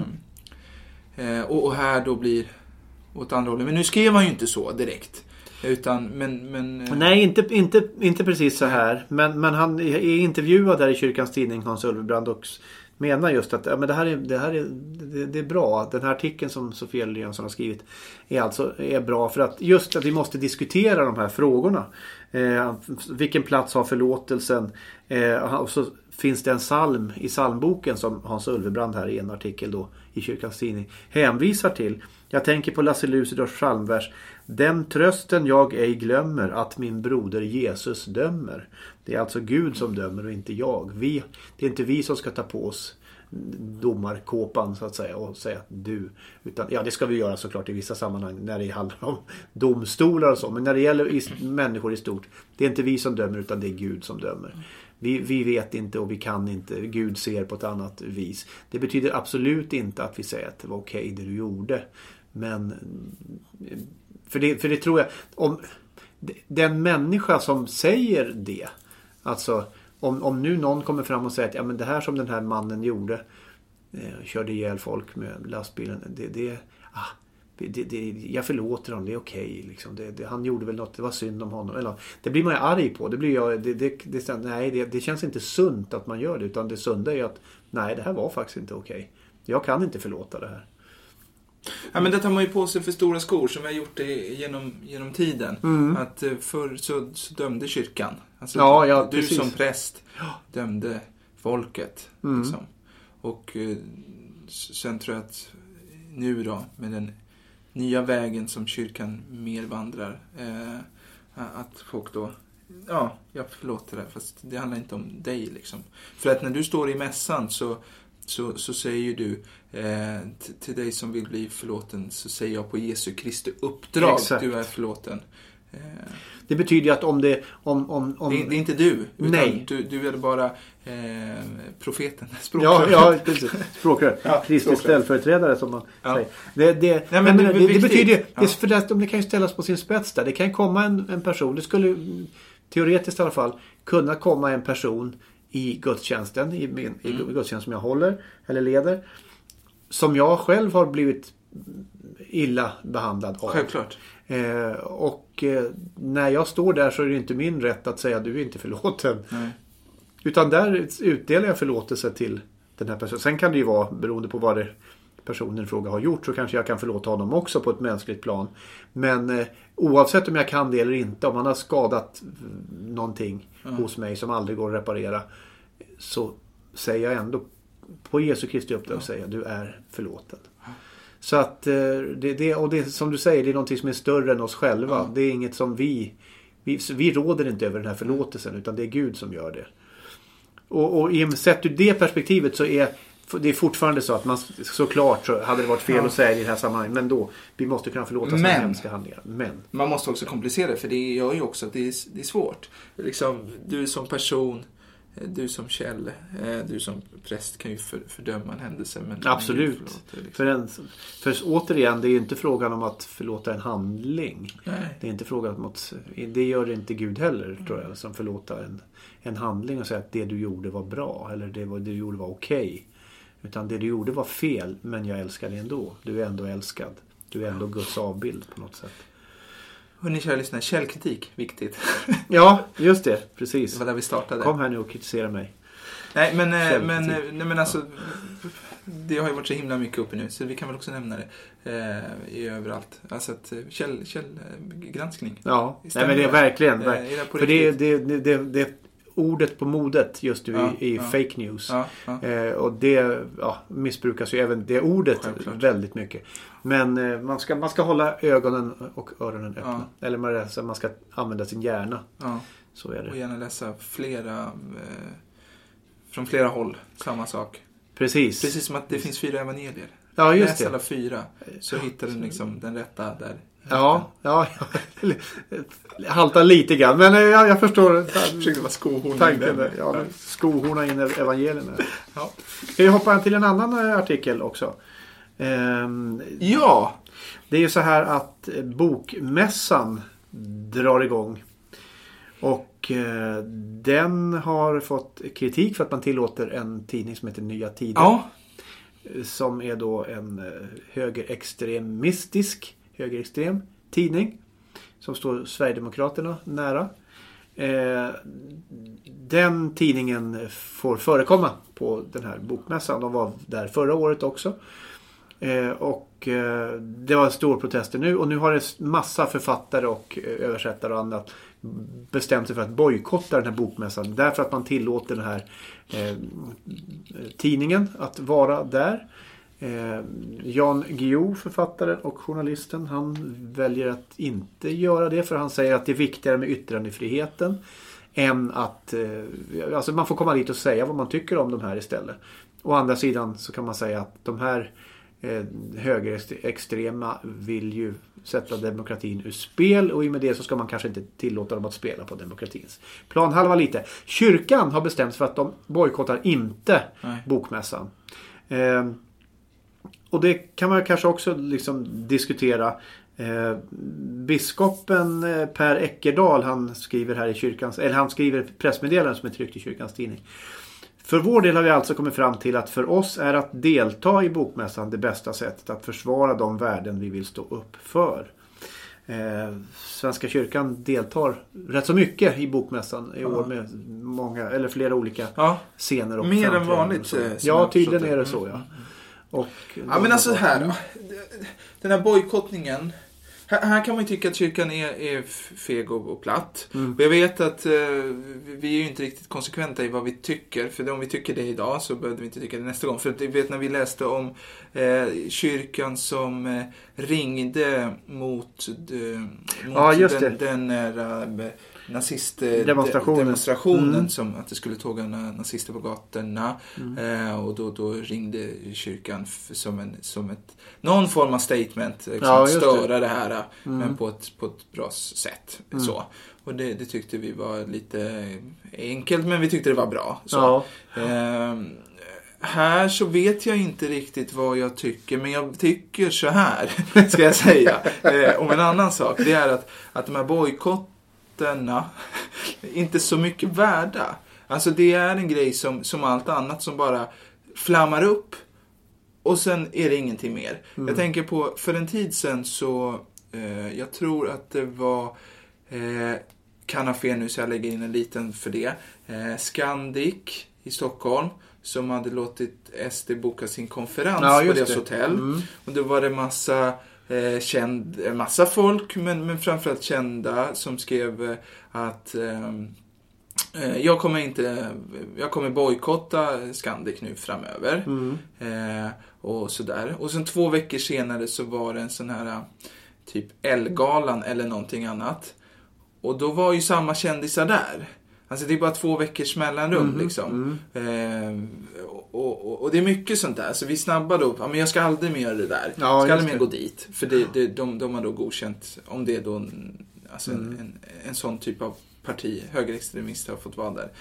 Och här då blir åt andra hållet. Men nu skrev han ju inte så direkt. Utan, men nej, inte precis så här. Men han är intervjuad där i Kyrkans tidning, Hans Ulvebrand, och menar just att men det är bra. Den här artikeln som Sofia Jönsson har skrivit är bra, för att just att vi måste diskutera de här frågorna. Vilken plats har förlåtelsen? Och så finns det en psalm i psalmboken som Hans Ulvebrand här i en artikel då i Kyrkans tidning hänvisar till. Jag tänker på Lasse Lucidors psalmvers: den trösten jag ej glömmer, att min broder Jesus dömer. Det är alltså Gud som dömer och inte jag. Det är inte vi som ska ta på oss domarkåpan så att säga och säga att du, utan det ska vi göra såklart i vissa sammanhang när det handlar om domstolar och så, men när det gäller människor i stort, det är inte vi som dömer, utan det är Gud som dömer. Vi vet inte och vi kan inte. Gud ser på ett annat vis. Det betyder absolut inte att vi säger att det var okej det du gjorde. Men för det tror jag, om den människa som säger det, alltså om nu någon kommer fram och säger att men det här som den här mannen gjorde, körde ihjäl folk med lastbilen, jag förlåter honom, det är okej liksom. Han gjorde väl något, det var synd om honom, eller det blir man ju arg på. Det känns inte sunt att man gör det, utan det sunda är att nej, det här var faktiskt inte okej. Jag kan inte förlåta det här. Ja, men det tar man ju på sig för stora skor, som vi har gjort det genom tiden. Att förr så dömde kyrkan. Alltså, du precis. Som präst dömde folket. Liksom. Och sen tror jag att nu då, med den nya vägen som kyrkan mer vandrar, att folk då, jag förlåter det, fast det handlar inte om dig liksom. För att när du står i mässan så säger du till dig som vill bli förlåten, så säger jag på Jesu Kristi uppdrag, exakt. Du är förlåten. Det betyder ju att om det är inte du, utan nej. Du är bara profeten, språkrör. Språkrör. Kristi ställföreträdare som man säger. Det betyder ju, för att det kan ju ställas på sin spets där. Det kan komma en person, det skulle teoretiskt i alla fall kunna komma en person i gudstjänsten, i gudstjänsten som jag håller eller leder, som jag själv har blivit illa behandlad av. Självklart. Och när jag står där så är det inte min rätt att säga att du är inte förlåten. Nej. Utan där utdelar jag förlåtelse till den här personen. Sen kan det ju vara, beroende på vad personen i fråga har gjort, så kanske jag kan förlåta honom också på ett mänskligt plan. Men oavsett om jag kan det eller inte, om han har skadat någonting hos mig som aldrig går att reparera, så säger jag ändå på Jesu Kristi uppdrag, säger du är förlåten. Så att det som du säger, det är någonting som är större än oss själva. Ja. Det är inget som vi råder inte över den här förlåtelsen, utan det är Gud som gör det. Och sett ur det perspektivet så är det är fortfarande så att man såklart så hade det varit fel att säga i det här sammanhanget, men då vi måste kunna förlåta sådana hemska handlingar. Men man måste också komplicera det, för det gör ju också att det är svårt. Liksom, du som person, du som Kjell, du som präst kan ju fördöma en händelse. Men absolut. Liksom. För återigen, det är ju inte frågan om att förlåta en handling. Nej. Det är inte frågan om att, det gör inte Gud heller, tror jag, som förlåta en handling och säga att det du gjorde var bra eller det du gjorde var okej. Utan det du gjorde var fel, men jag älskar dig ändå. Du är ändå älskad. Du är ändå Guds avbild på något sätt. Hörrni, kära lyssnare, källkritik, viktigt. Ja, just det, precis. Det var där vi startade. Kom här nu och kritisera mig. Nej, men alltså, det har ju varit så himla mycket uppe nu, så vi kan väl också nämna det i överallt. Alltså att källgranskning. Ja, nej, men det är verkligen. För det ordet på modet just nu i fake news. Och det missbrukas ju även det ordet väldigt mycket. Men man ska hålla ögonen och öronen öppna. Eller man ska använda sin hjärna. Så är det. Och gärna läsa från flera håll samma sak. Precis som att det finns 4 evangelier. Ja, just läs det. Alla 4 så hittar du liksom den rätta där. Ja. Haltar lite grann. Men jag förstår. Försökte vara skohorna. Skohorna in i evangelierna. Ja. Ska vi hoppa till en annan artikel också? Ja. Det är ju så här att bokmässan drar igång. Och den har fått kritik för att man tillåter en tidning som heter Nya Tider. Ja. Som är då en högerextrem tidning som står Sverigedemokraterna nära. Den tidningen får förekomma på den här bokmässan. De var där förra året också. Och det var stor protester nu. Och nu har det massa författare och översättare och annat bestämt sig för att bojkotta den här bokmässan. Därför att man tillåter den här tidningen att vara där. Jan Guillou, författaren och journalisten, han väljer att inte göra det, för han säger att det är viktigare med yttrandefriheten än att alltså man får komma dit och säga vad man tycker om de här istället. Å andra sidan så kan man säga att de här högerextrema vill ju sätta demokratin ur spel, och i med det så ska man kanske inte tillåta dem att spela på demokratins planhalva lite. Kyrkan har bestämt för att de bojkottar inte bokmässan. Och det kan man kanske också liksom diskutera. Biskopen Per Eckerdahl, han skriver här i kyrkans, eller han skriver pressmeddelanden som är tryckt i kyrkans tidning. För vår del har vi alltså kommit fram till att för oss är att delta i bokmässan det bästa sättet att försvara de värden vi vill stå upp för. Svenska kyrkan deltar rätt så mycket i bokmässan i år med många eller flera olika scener och mer än vanligt. Ja, tydligen är det så, ja. Och men alltså här, den här bojkottningen, här kan man ju tycka att kyrkan är feg och platt. Och jag vet att vi är ju inte riktigt konsekventa i vad vi tycker. För om vi tycker det idag så behöver vi inte tycka det nästa gång. För jag vet när vi läste om kyrkan som ringde mot den nazistdemonstrationen som att det skulle tåga nazister på gatorna. Och då ringde kyrkan som ett någon form av statement, störa det här men på ett bra sätt. Så. Och det tyckte vi var lite enkelt, men vi tyckte det var bra. Så. Här så vet jag inte riktigt vad jag tycker, men jag tycker så här, ska jag säga. Om en annan sak, det är att de här bojkotterna inte så mycket värda. Alltså det är en grej som allt annat som bara flammar upp och sen är det ingenting mer. Jag tänker på, för en tid sedan så, jag tror att det var, kan ha fel nu så jag lägger in en liten för det, Scandic i Stockholm som hade låtit SD boka sin konferens på deras hotell. Och då var det massa folk, men framförallt kända som skrev att Jag kommer bojkotta Scandic nu framöver. Och sådär. Och sen 2 veckor senare så var det en sån här typ Elgalan eller någonting annat. Och då var ju samma kändisar där. Alltså det är bara 2 veckors mellanrum liksom. Och det är mycket sånt där. Så vi snabbar då. Ja, men jag ska aldrig mer göra det där. Jag ska aldrig mer gå dit. För de har då godkänt. Om det är då alltså en sån typ av parti. Högerextremister har fått vara där.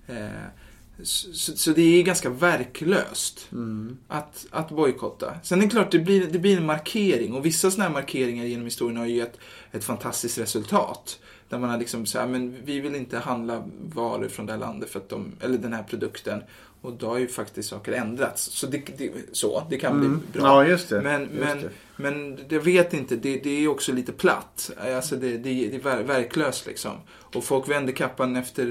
Så det är ganska verklöst att bojkotta. Sen är det klart, det blir en markering. Och vissa såna här markeringar genom historien har ju ett fantastiskt resultat. Där man har liksom så här, men vi vill inte handla varor från det här landet för att eller den här produkten. Och då har ju faktiskt saker ändrats. Så det kan bli bra. Ja, just det. Men jag vet inte, det är också lite platt. Alltså det är verklöst liksom. Och folk vänder kappan efter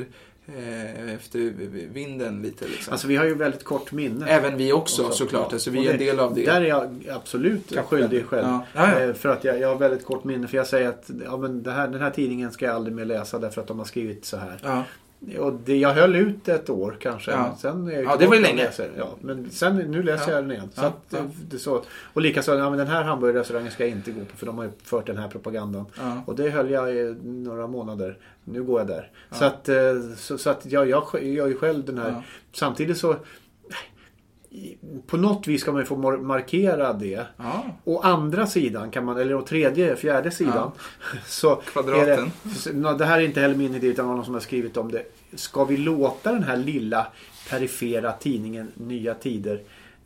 vinden lite liksom. Alltså vi har ju väldigt kort minne. Även vi också såklart. Alltså vi är en del av det. Där är jag absolut skyldig själv. Ja. För att jag har väldigt kort minne. För jag säger att den här tidningen ska jag aldrig mer läsa därför att de har skrivit så här. Ja. Och jag höll ut ett år kanske. Ja, sen det var ju länge. Men sen nu läser jag den igen. Så att, det så. Och likaså, men den här hamburgerrestaurangen ska jag inte gå på för de har ju fört den här propagandan. Ja. Och det höll jag i några månader. Nu går jag där. Ja. Så att jag gör ju själv den här. Ja. Samtidigt så på något vis ska man ju få markera det. Ja. Å andra sidan kan man, eller å fjärde sidan så kvadraten. Det här är inte heller min idé utan någon som har skrivit om det. Ska vi låta den här lilla perifera tidningen Nya Tider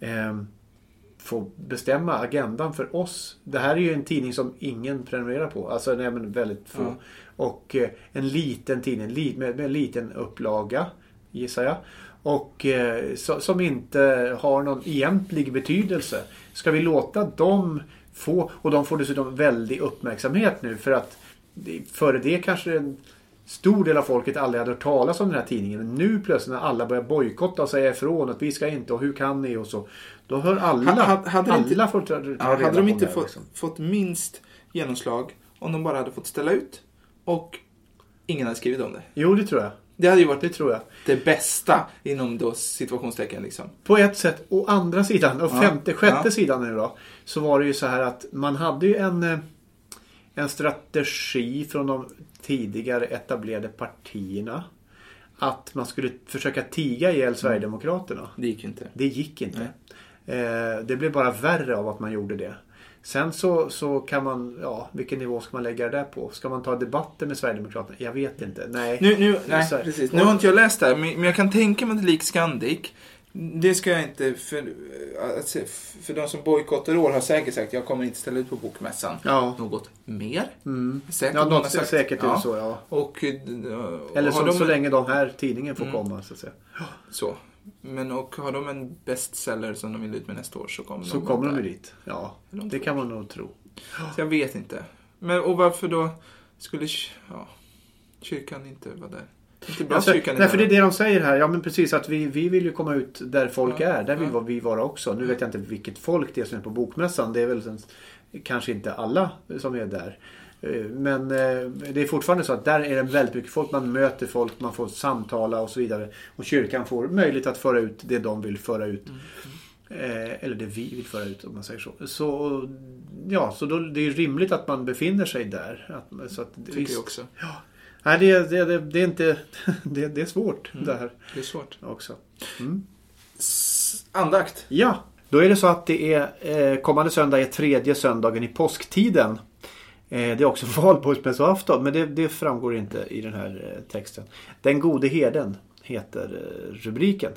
få bestämma agendan för oss? Det här är ju en tidning som ingen prenumererar på. Alltså väldigt få. Ja. Och en liten tidning med en liten upplaga gissar jag. Och som inte har någon egentlig betydelse. Ska vi låta dem få, och de får dessutom väldigt uppmärksamhet nu för att före det kanske en stor del av folket aldrig hade hört talas om den här tidningen. Men nu plötsligt när alla börjar bojkotta och säga ifrån att vi ska inte och hur kan ni och så. Då hör alla. Hade de inte fått minst genomslag om de bara hade fått ställa ut och ingen hade skrivit om det? Jo, det tror jag. Det hade ju varit det bästa inom då situationstecken liksom. På ett sätt. Å andra sidan, och sjätte sidan nu då, så var det ju så här att man hade ju en strategi från de tidigare etablerade partierna att man skulle försöka tiga ihjäl Sverigedemokraterna. Det gick inte. Det gick inte. Det blev bara värre av att man gjorde det. Sen så kan man, vilken nivå ska man lägga det där på? Ska man ta debatten med Sverigedemokraterna? Jag vet inte. Nej. Nej, precis. Nu har inte jag läst det här, men jag kan tänka mig att lik Scandic. Det ska jag inte, för de som bojkottar år har säkert sagt jag kommer inte ställa ut på bokmässan. Ja. Något mer? Säkert är det så, ja. Eller så länge de här tidningen får komma, så att säga. Så. Men och har de en bestseller som de vill ut med nästa år så kommer de dit. Ja, det kan man nog tro. Så jag vet inte. Men och varför då skulle kyrkan inte vara där? Inte bra kyrkan. Nej, för det är det de säger här. Ja, men precis att vi vill ju komma ut där folk är. Där vill vi vara också. Nu vet jag inte vilket folk det är som är på bokmässan. Det är väl kanske inte alla som är där. Men det är fortfarande så att där är det väldigt mycket folk. Man möter folk, man får samtala och så vidare. Och kyrkan får möjlighet att föra ut det de vill föra ut. Eller det vi vill föra ut om man säger så. Så då, det är rimligt att man befinner sig där. Så att, tycker jag också. Ja. Nej, det är inte det är svårt det här. Det är svårt också. Andakt. Ja, då är det så att det är kommande söndag är 3:e söndagen i påsktiden. Det är också valborgsmässoafton, men det framgår inte i den här texten. Den gode herden heter rubriken.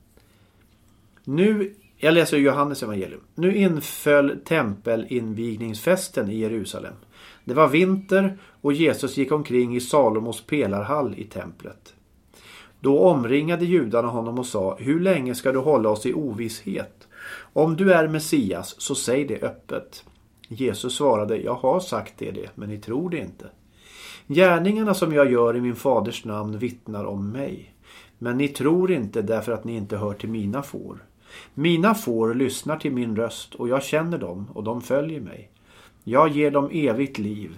Jag läser Johannes evangelium. Nu inföll tempelinvigningsfesten i Jerusalem. Det var vinter och Jesus gick omkring i Salomos pelarhall i templet. Då omringade judarna honom och sa: hur länge ska du hålla oss i ovisshet? Om du är Messias så säg det öppet. Jesus svarade: jag har sagt det, men ni tror det inte. Gärningarna som jag gör i min faders namn vittnar om mig. Men ni tror inte därför att ni inte hör till mina får. Mina får lyssnar till min röst och jag känner dem och de följer mig. Jag ger dem evigt liv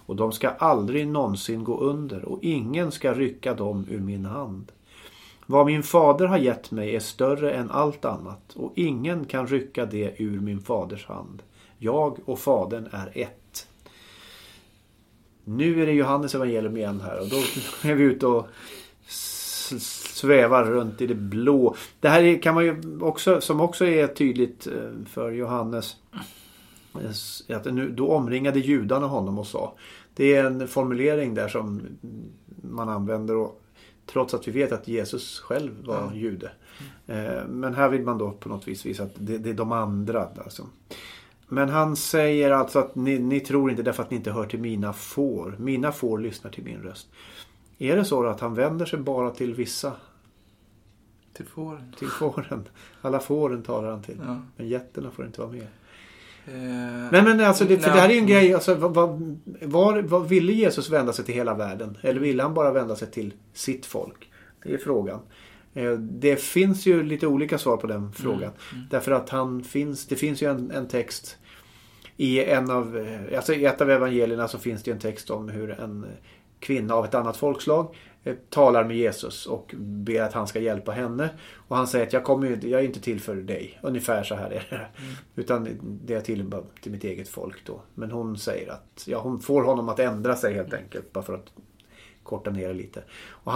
och de ska aldrig någonsin gå under och ingen ska rycka dem ur min hand. Vad min fader har gett mig är större än allt annat och ingen kan rycka det ur min faders hand. Jag och fadern är ett. Nu är det Johannes evangelium igen här och då är vi ute och svävar runt i det blå. Det här kan man ju också, som också är tydligt för Johannes, att nu, då omringade judarna honom och sa. Det är en formulering där som man använder och, trots att vi vet att Jesus själv var jude. Men här vill man då på något vis visa att det är de andra. Alltså. Men han säger alltså att ni tror inte därför att ni inte hör till mina får. Mina får lyssnar till min röst. Är det så att han vänder sig bara till vissa? Till fåren. Till fåren. Alla fåren talar han till. Ja. Men jätterna får inte vara med. Men alltså för det här är ju en grej. Alltså, vad ville Jesus vända sig till hela världen? Eller ville han bara vända sig till sitt folk? Det är frågan. Det finns ju lite olika svar på den frågan. Därför att det finns ju en text i i ett av evangelierna så finns det ju en text om hur en kvinna av ett annat folkslag talar med Jesus och ber att han ska hjälpa henne. Och han säger att jag är inte till för dig. Ungefär så här är det. Utan det är till mitt eget folk då. Men hon säger att hon får honom att ändra sig helt enkelt. Bara för att korta ner det lite. Och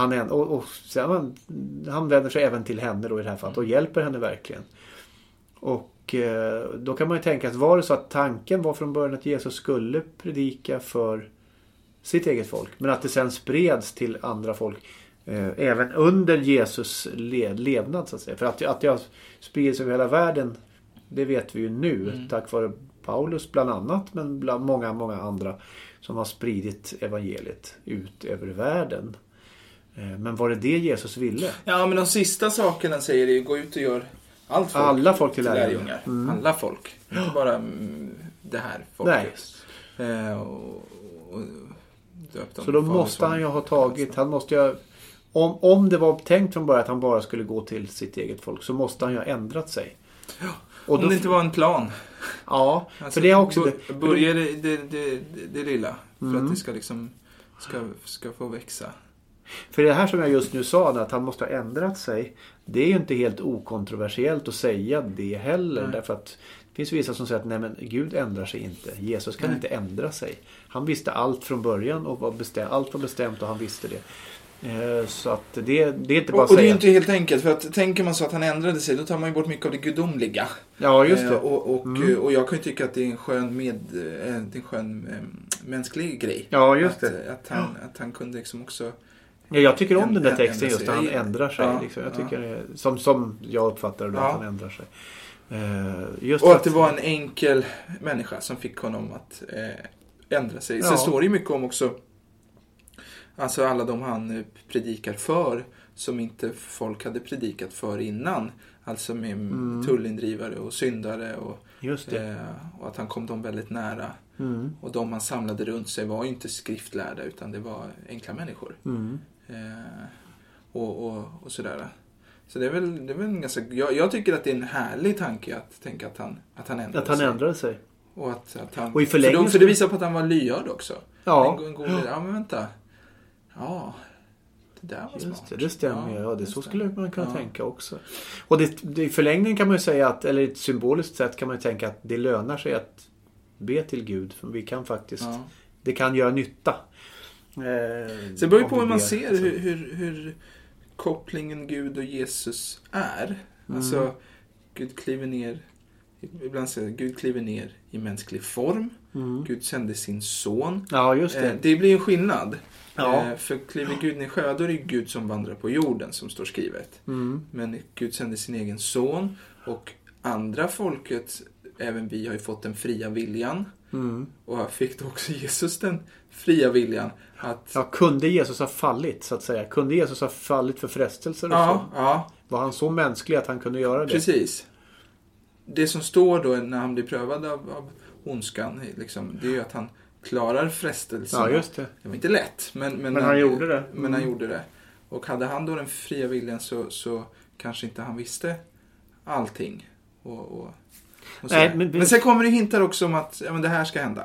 han vänder sig även till henne då i det här fallet. Och hjälper henne verkligen. Och då kan man ju tänka att var det så att tanken var från början att Jesus skulle predika för sitt eget folk. Men att det sen spreds till andra folk. Även under Jesus levnad så att säga. För att det har spridits över hela världen. Det vet vi ju nu. Tack vare Paulus bland annat. Men bland många, många andra. Som har spridit evangeliet ut över världen. Men var det Jesus ville? Ja, men de sista sakerna säger det. Gå ut och gör alla folk till lärjungar. Alla folk. Inte bara det här folket. Nej. Så då måste han ju ha tagit, han måste ju, om det var tänkt från början att han bara skulle gå till sitt eget folk, så måste han ju ha ändrat sig. Ja, och om det inte var en plan. Ja, alltså, för det är också börjar det lilla för att det ska liksom ska få växa. För det här som jag just nu sa, att han måste ha ändrat sig, det är ju inte helt okontroversiellt att säga det heller. Nej. Därför att det finns vissa som säger att nej, men Gud ändrar sig inte. Jesus kan inte ändra sig. Han visste allt från början och allt var bestämt och han visste det. Så att det är inte bara att säga. Och det är inte helt enkelt, för att tänker man så att han ändrade sig, då tar man ju bort mycket av det gudomliga. Ja, just det. Och jag kan ju tycka att det är en skön mänsklig grej. Ja, just det. Att han kunde liksom också. Ja, jag tycker om den där texten just när han ändrar sig. Ja, liksom. Jag tycker som jag uppfattar det, att han ändrar sig. Just och att det var en enkel människa som fick honom att ändra sig. Så står det ju mycket om också, alltså alla de han predikar för som inte folk hade predikat för innan. Alltså med tullindrivare och syndare och, just det. Och att han kom dem väldigt nära. Och de han samlade runt sig var ju inte skriftlärda utan det var enkla människor. Och sådär. Så det är väl en ganska, jag tycker att det är en härlig tanke att tänka att han ändrade sig. Att han ändrade sig. Och att han, och i förlängningen för det visar på att han var lyhörd också. Ja. Ja, men vänta. Ja, det där var smart. Det stämmer. Ja, det så skulle man kunna tänka också. Och det i förlängningen kan man ju säga att, eller ett symboliskt sätt kan man ju tänka att det lönar sig att be till Gud. För vi kan faktiskt, det kan göra nytta. Så det beror ju på hur man ser hur kopplingen Gud och Jesus är. Alltså, Gud kliver ner, ibland säger Gud kliver ner i mänsklig form. Gud sände sin son. Ja, just det. Det blir en skillnad. För kliver Gud ner sjö, då är det Gud som vandrar på jorden som står skrivet. Men Gud sände sin egen son. Och andra folket, även vi, har ju fått den fria viljan. Och fick då också Jesus den fria viljan. Kunde Jesus ha fallit så att säga? Kunde Jesus ha fallit för frestelser och så? Ja. Var han så mänsklig att han kunde göra det? Precis. Det som står då när han blir prövad av ondskan, liksom, det är ju att han klarar frestelserna. Ja, just det. Det var inte lätt, men han gjorde det. Men han gjorde det. Och hade han då den fria viljan så kanske inte han visste allting. Och nej, men sen kommer det hintar också om att det här ska hända.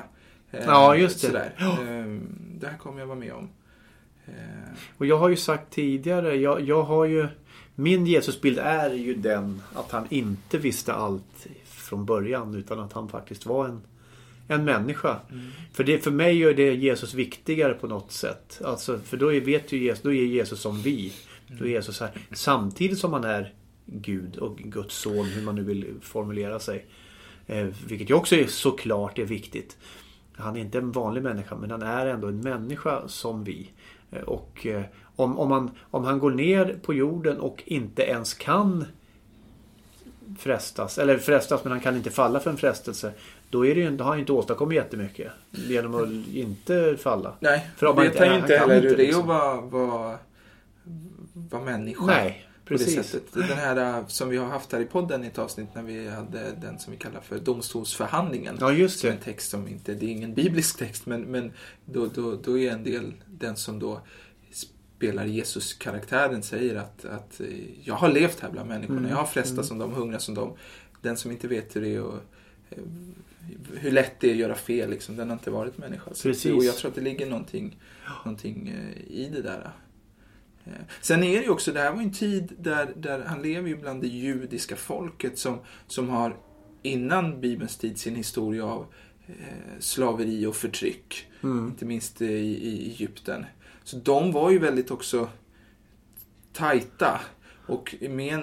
Ja, just det. Sådär. Det här kommer jag vara med om. Och jag har ju sagt tidigare, jag har ju, min Jesusbild är ju den att han inte visste allt från början, utan att han faktiskt var en människa. För mig gör det Jesus viktigare på något sätt. Alltså, för då vet ju Jesus, då är Jesus som vi. Då är Jesus här. Samtidigt som han är Gud och Guds son, hur man nu vill formulera sig. Vilket ju också är såklart är viktigt. Han är inte en vanlig människa, men han är ändå en människa som vi. Och om han går ner på jorden och inte ens kan frestas men han kan inte falla för en frestelse, då är det ju, har han inte åstadkommit jättemycket genom att inte falla. Nej, för om vet han inte heller hur det är att vara människa. Nej, precis. På det sättet. Den här som vi har haft här i podden i ett avsnitt när vi hade den som vi kallar för domstolsförhandlingen. Ja, just det. En text som inte, det är ingen biblisk text, men då är en del, den som då spelar Jesus-karaktären säger att jag har levt här bland människorna, jag har frestat som de, hungrar som de. Den som inte vet hur det är och hur lätt det är att göra fel, liksom, den har inte varit människa. Och jag tror att det ligger någonting i det där. Sen är det ju också, det här var en tid där han lever ju bland det judiska folket som har innan Bibelns tid sin historia av slaveri och förtryck. Inte minst i Egypten. Så de var ju väldigt också tajta. Och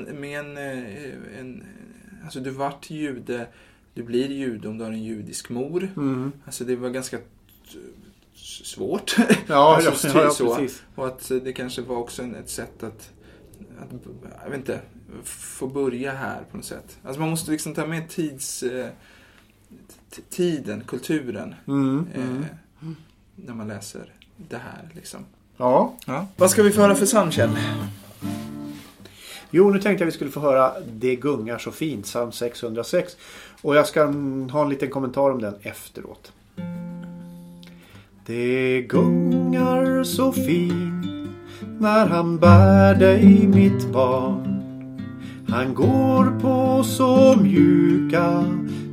alltså du vart jude, du blir jude om du har en judisk mor. Alltså det var ganska svårt. Ja, alltså, ja, precis. Och att det kanske var också ett sätt att jag vet inte, få börja här på något sätt. Alltså man måste liksom ta med tiden, kulturen när man läser det här liksom. Ja. Vad ska vi få höra för psalm, Kjell? Jo, nu tänkte jag vi skulle få höra Det gungar så fint, psalm 606. Och jag ska ha en liten kommentar om den efteråt. Det gungar så fint när han bär dig, mitt barn. Han går på så mjuka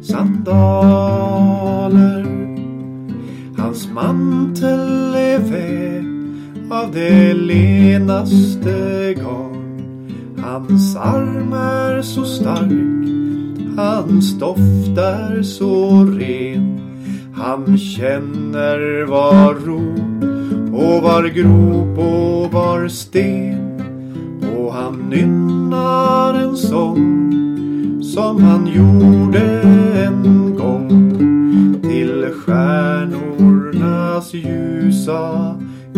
sandaler. Hans mantel är vävd av det lenaste garn. Hans arm är så stark, hans doft är så ren. Han känner var rot och var grop och var sten. Och han nynnar en sång som han gjorde en gång till stjärnornas ljusa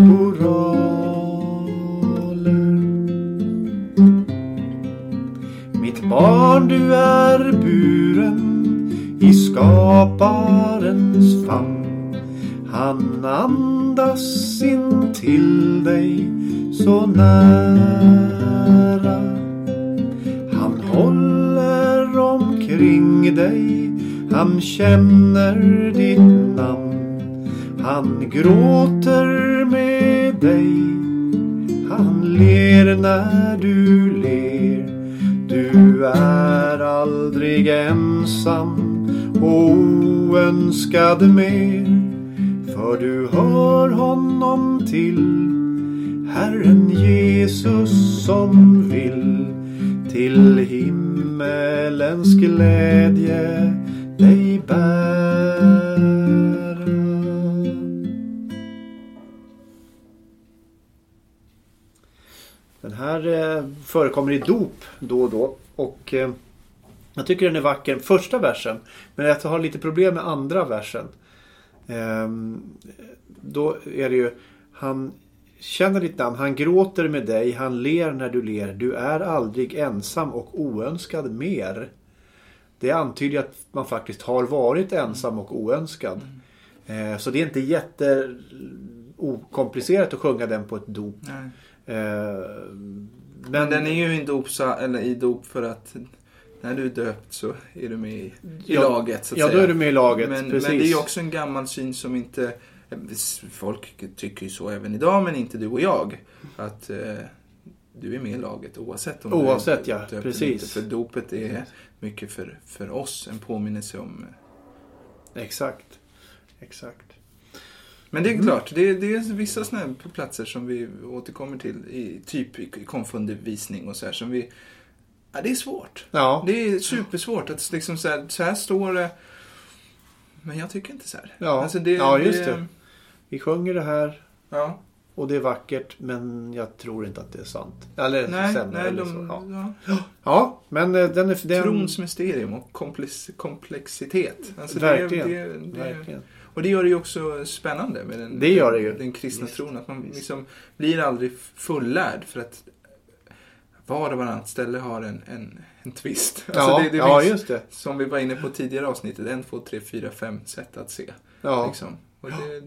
koraller. Mitt barn, du är buren i skaparens famn. Han andas in till dig så nära. Han håller omkring dig, han känner ditt namn. Han gråter med dig, han ler när du ler. Du är aldrig ensam och oönskad mer, för du hör honom till, Herren Jesus som vill till himmelens glädje dig bära. Den här förekommer i dop då och då, och jag tycker den är vacker, första versen, men jag har lite problem med andra versen. Då är det ju, han känner ditt namn, han gråter med dig, han ler när du ler. Du är aldrig ensam och oönskad mer. Det antyder att man faktiskt har varit ensam och oönskad. Så det är inte jätte okomplicerat att sjunga den på ett dop. Men den är ju i dop för att när du är döpt så är du med i laget, så att säga. Då är du med i laget, precis. Men det är ju också en gammal syn som inte, folk tycker ju så även idag, men inte du och jag, att du är med i laget oavsett om du är döpt precis. Eller inte. För dopet är mycket för oss en påminnelse om. Exakt. exakt. Men det är klart, det är vissa sådana platser som vi återkommer till i konfundervisning och så här som vi... Ja, det är svårt. Ja. Det är supersvårt att liksom så här står det. Men jag tycker inte så här. Ja, alltså just det. Vi sjunger det här. Ja. Och det är vackert, men jag tror inte att det är sant. Eller ja, men den trons mysterium och komplexitet. Alltså verkligen. Och det gör det ju också spännande med den kristna tron. Att man liksom blir aldrig fullärd för att var och varannat ställe har en twist. Alltså det just det. Som vi var inne på tidigare avsnittet. 1, 2, 3, 4, 5 sätt att se. Ja. Liksom. Och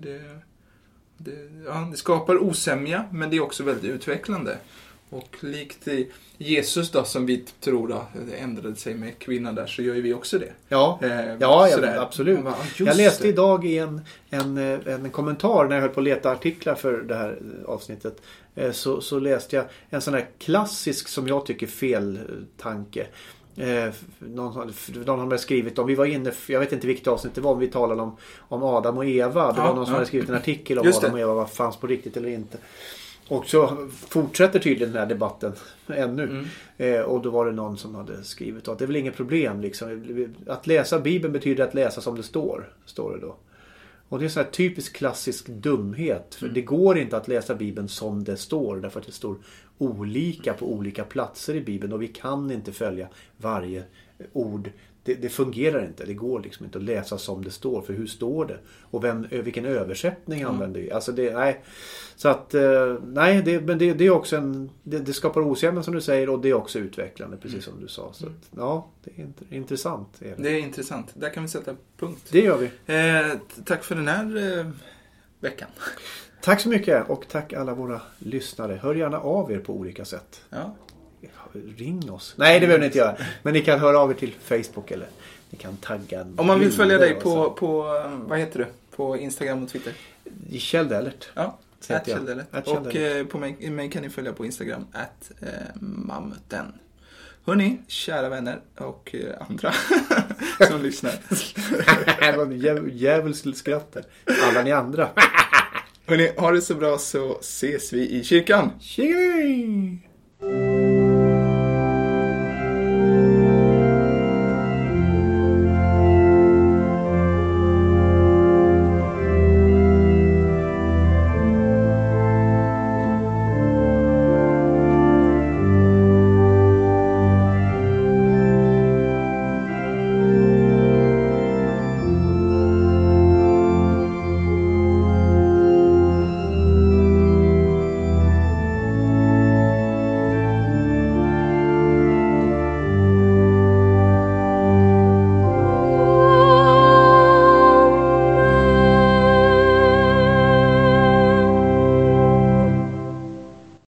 det skapar osämja, men det är också väldigt utvecklande. Och likt i Jesus då, som vi tror då, ändrade sig med kvinnan där, så gör ju vi också det. Ja, absolut. Jag läste idag i en kommentar när jag höll på att leta artiklar för det här avsnittet. Så läste jag en sån här klassisk, som jag tycker, feltanke. Någon hade skrivit om, vi var inne, jag vet inte vilket avsnitt det var, om vi talade om Adam och Eva. Det var någon som hade skrivit en artikel om Adam och Eva, vad fanns på riktigt eller inte. Och så fortsätter tydligen den här debatten ännu. Och då var det någon som hade skrivit att det är väl inget problem liksom. Att läsa Bibeln betyder att läsa som det står det då. Och det är en sån här typisk klassisk dumhet. För det går inte att läsa Bibeln som det står. Därför att det står olika på olika platser i Bibeln. Och vi kan inte följa varje ord. Det fungerar inte. Det går liksom inte att läsa som det står. För hur står det? Och vilken översättning använder vi? Alltså nej. Så att, nej, det är också det skapar osämja som du säger. Och det är också utvecklande, precis som du sa. Så att, ja, det är intressant. Det är intressant. Där kan vi sätta punkt. Det gör vi. Tack för den här veckan. Tack så mycket. Och tack alla våra lyssnare. Hör gärna av er på olika sätt. Ja. Ring oss. Nej, det behöver ni inte göra. Men ni kan höra av er till Facebook eller ni kan tagga. Om man vill följa dig på vad heter du? På Instagram och Twitter? Kjell Dellert. Ja, Kjell Dellert. Och på mig kan ni följa på Instagram @mammuten. Hörrni, kära vänner och andra som lyssnar. Det var djävulskt skratt. Alla ni andra. Hörrni, ha det så bra, så ses vi i kyrkan. Tjing!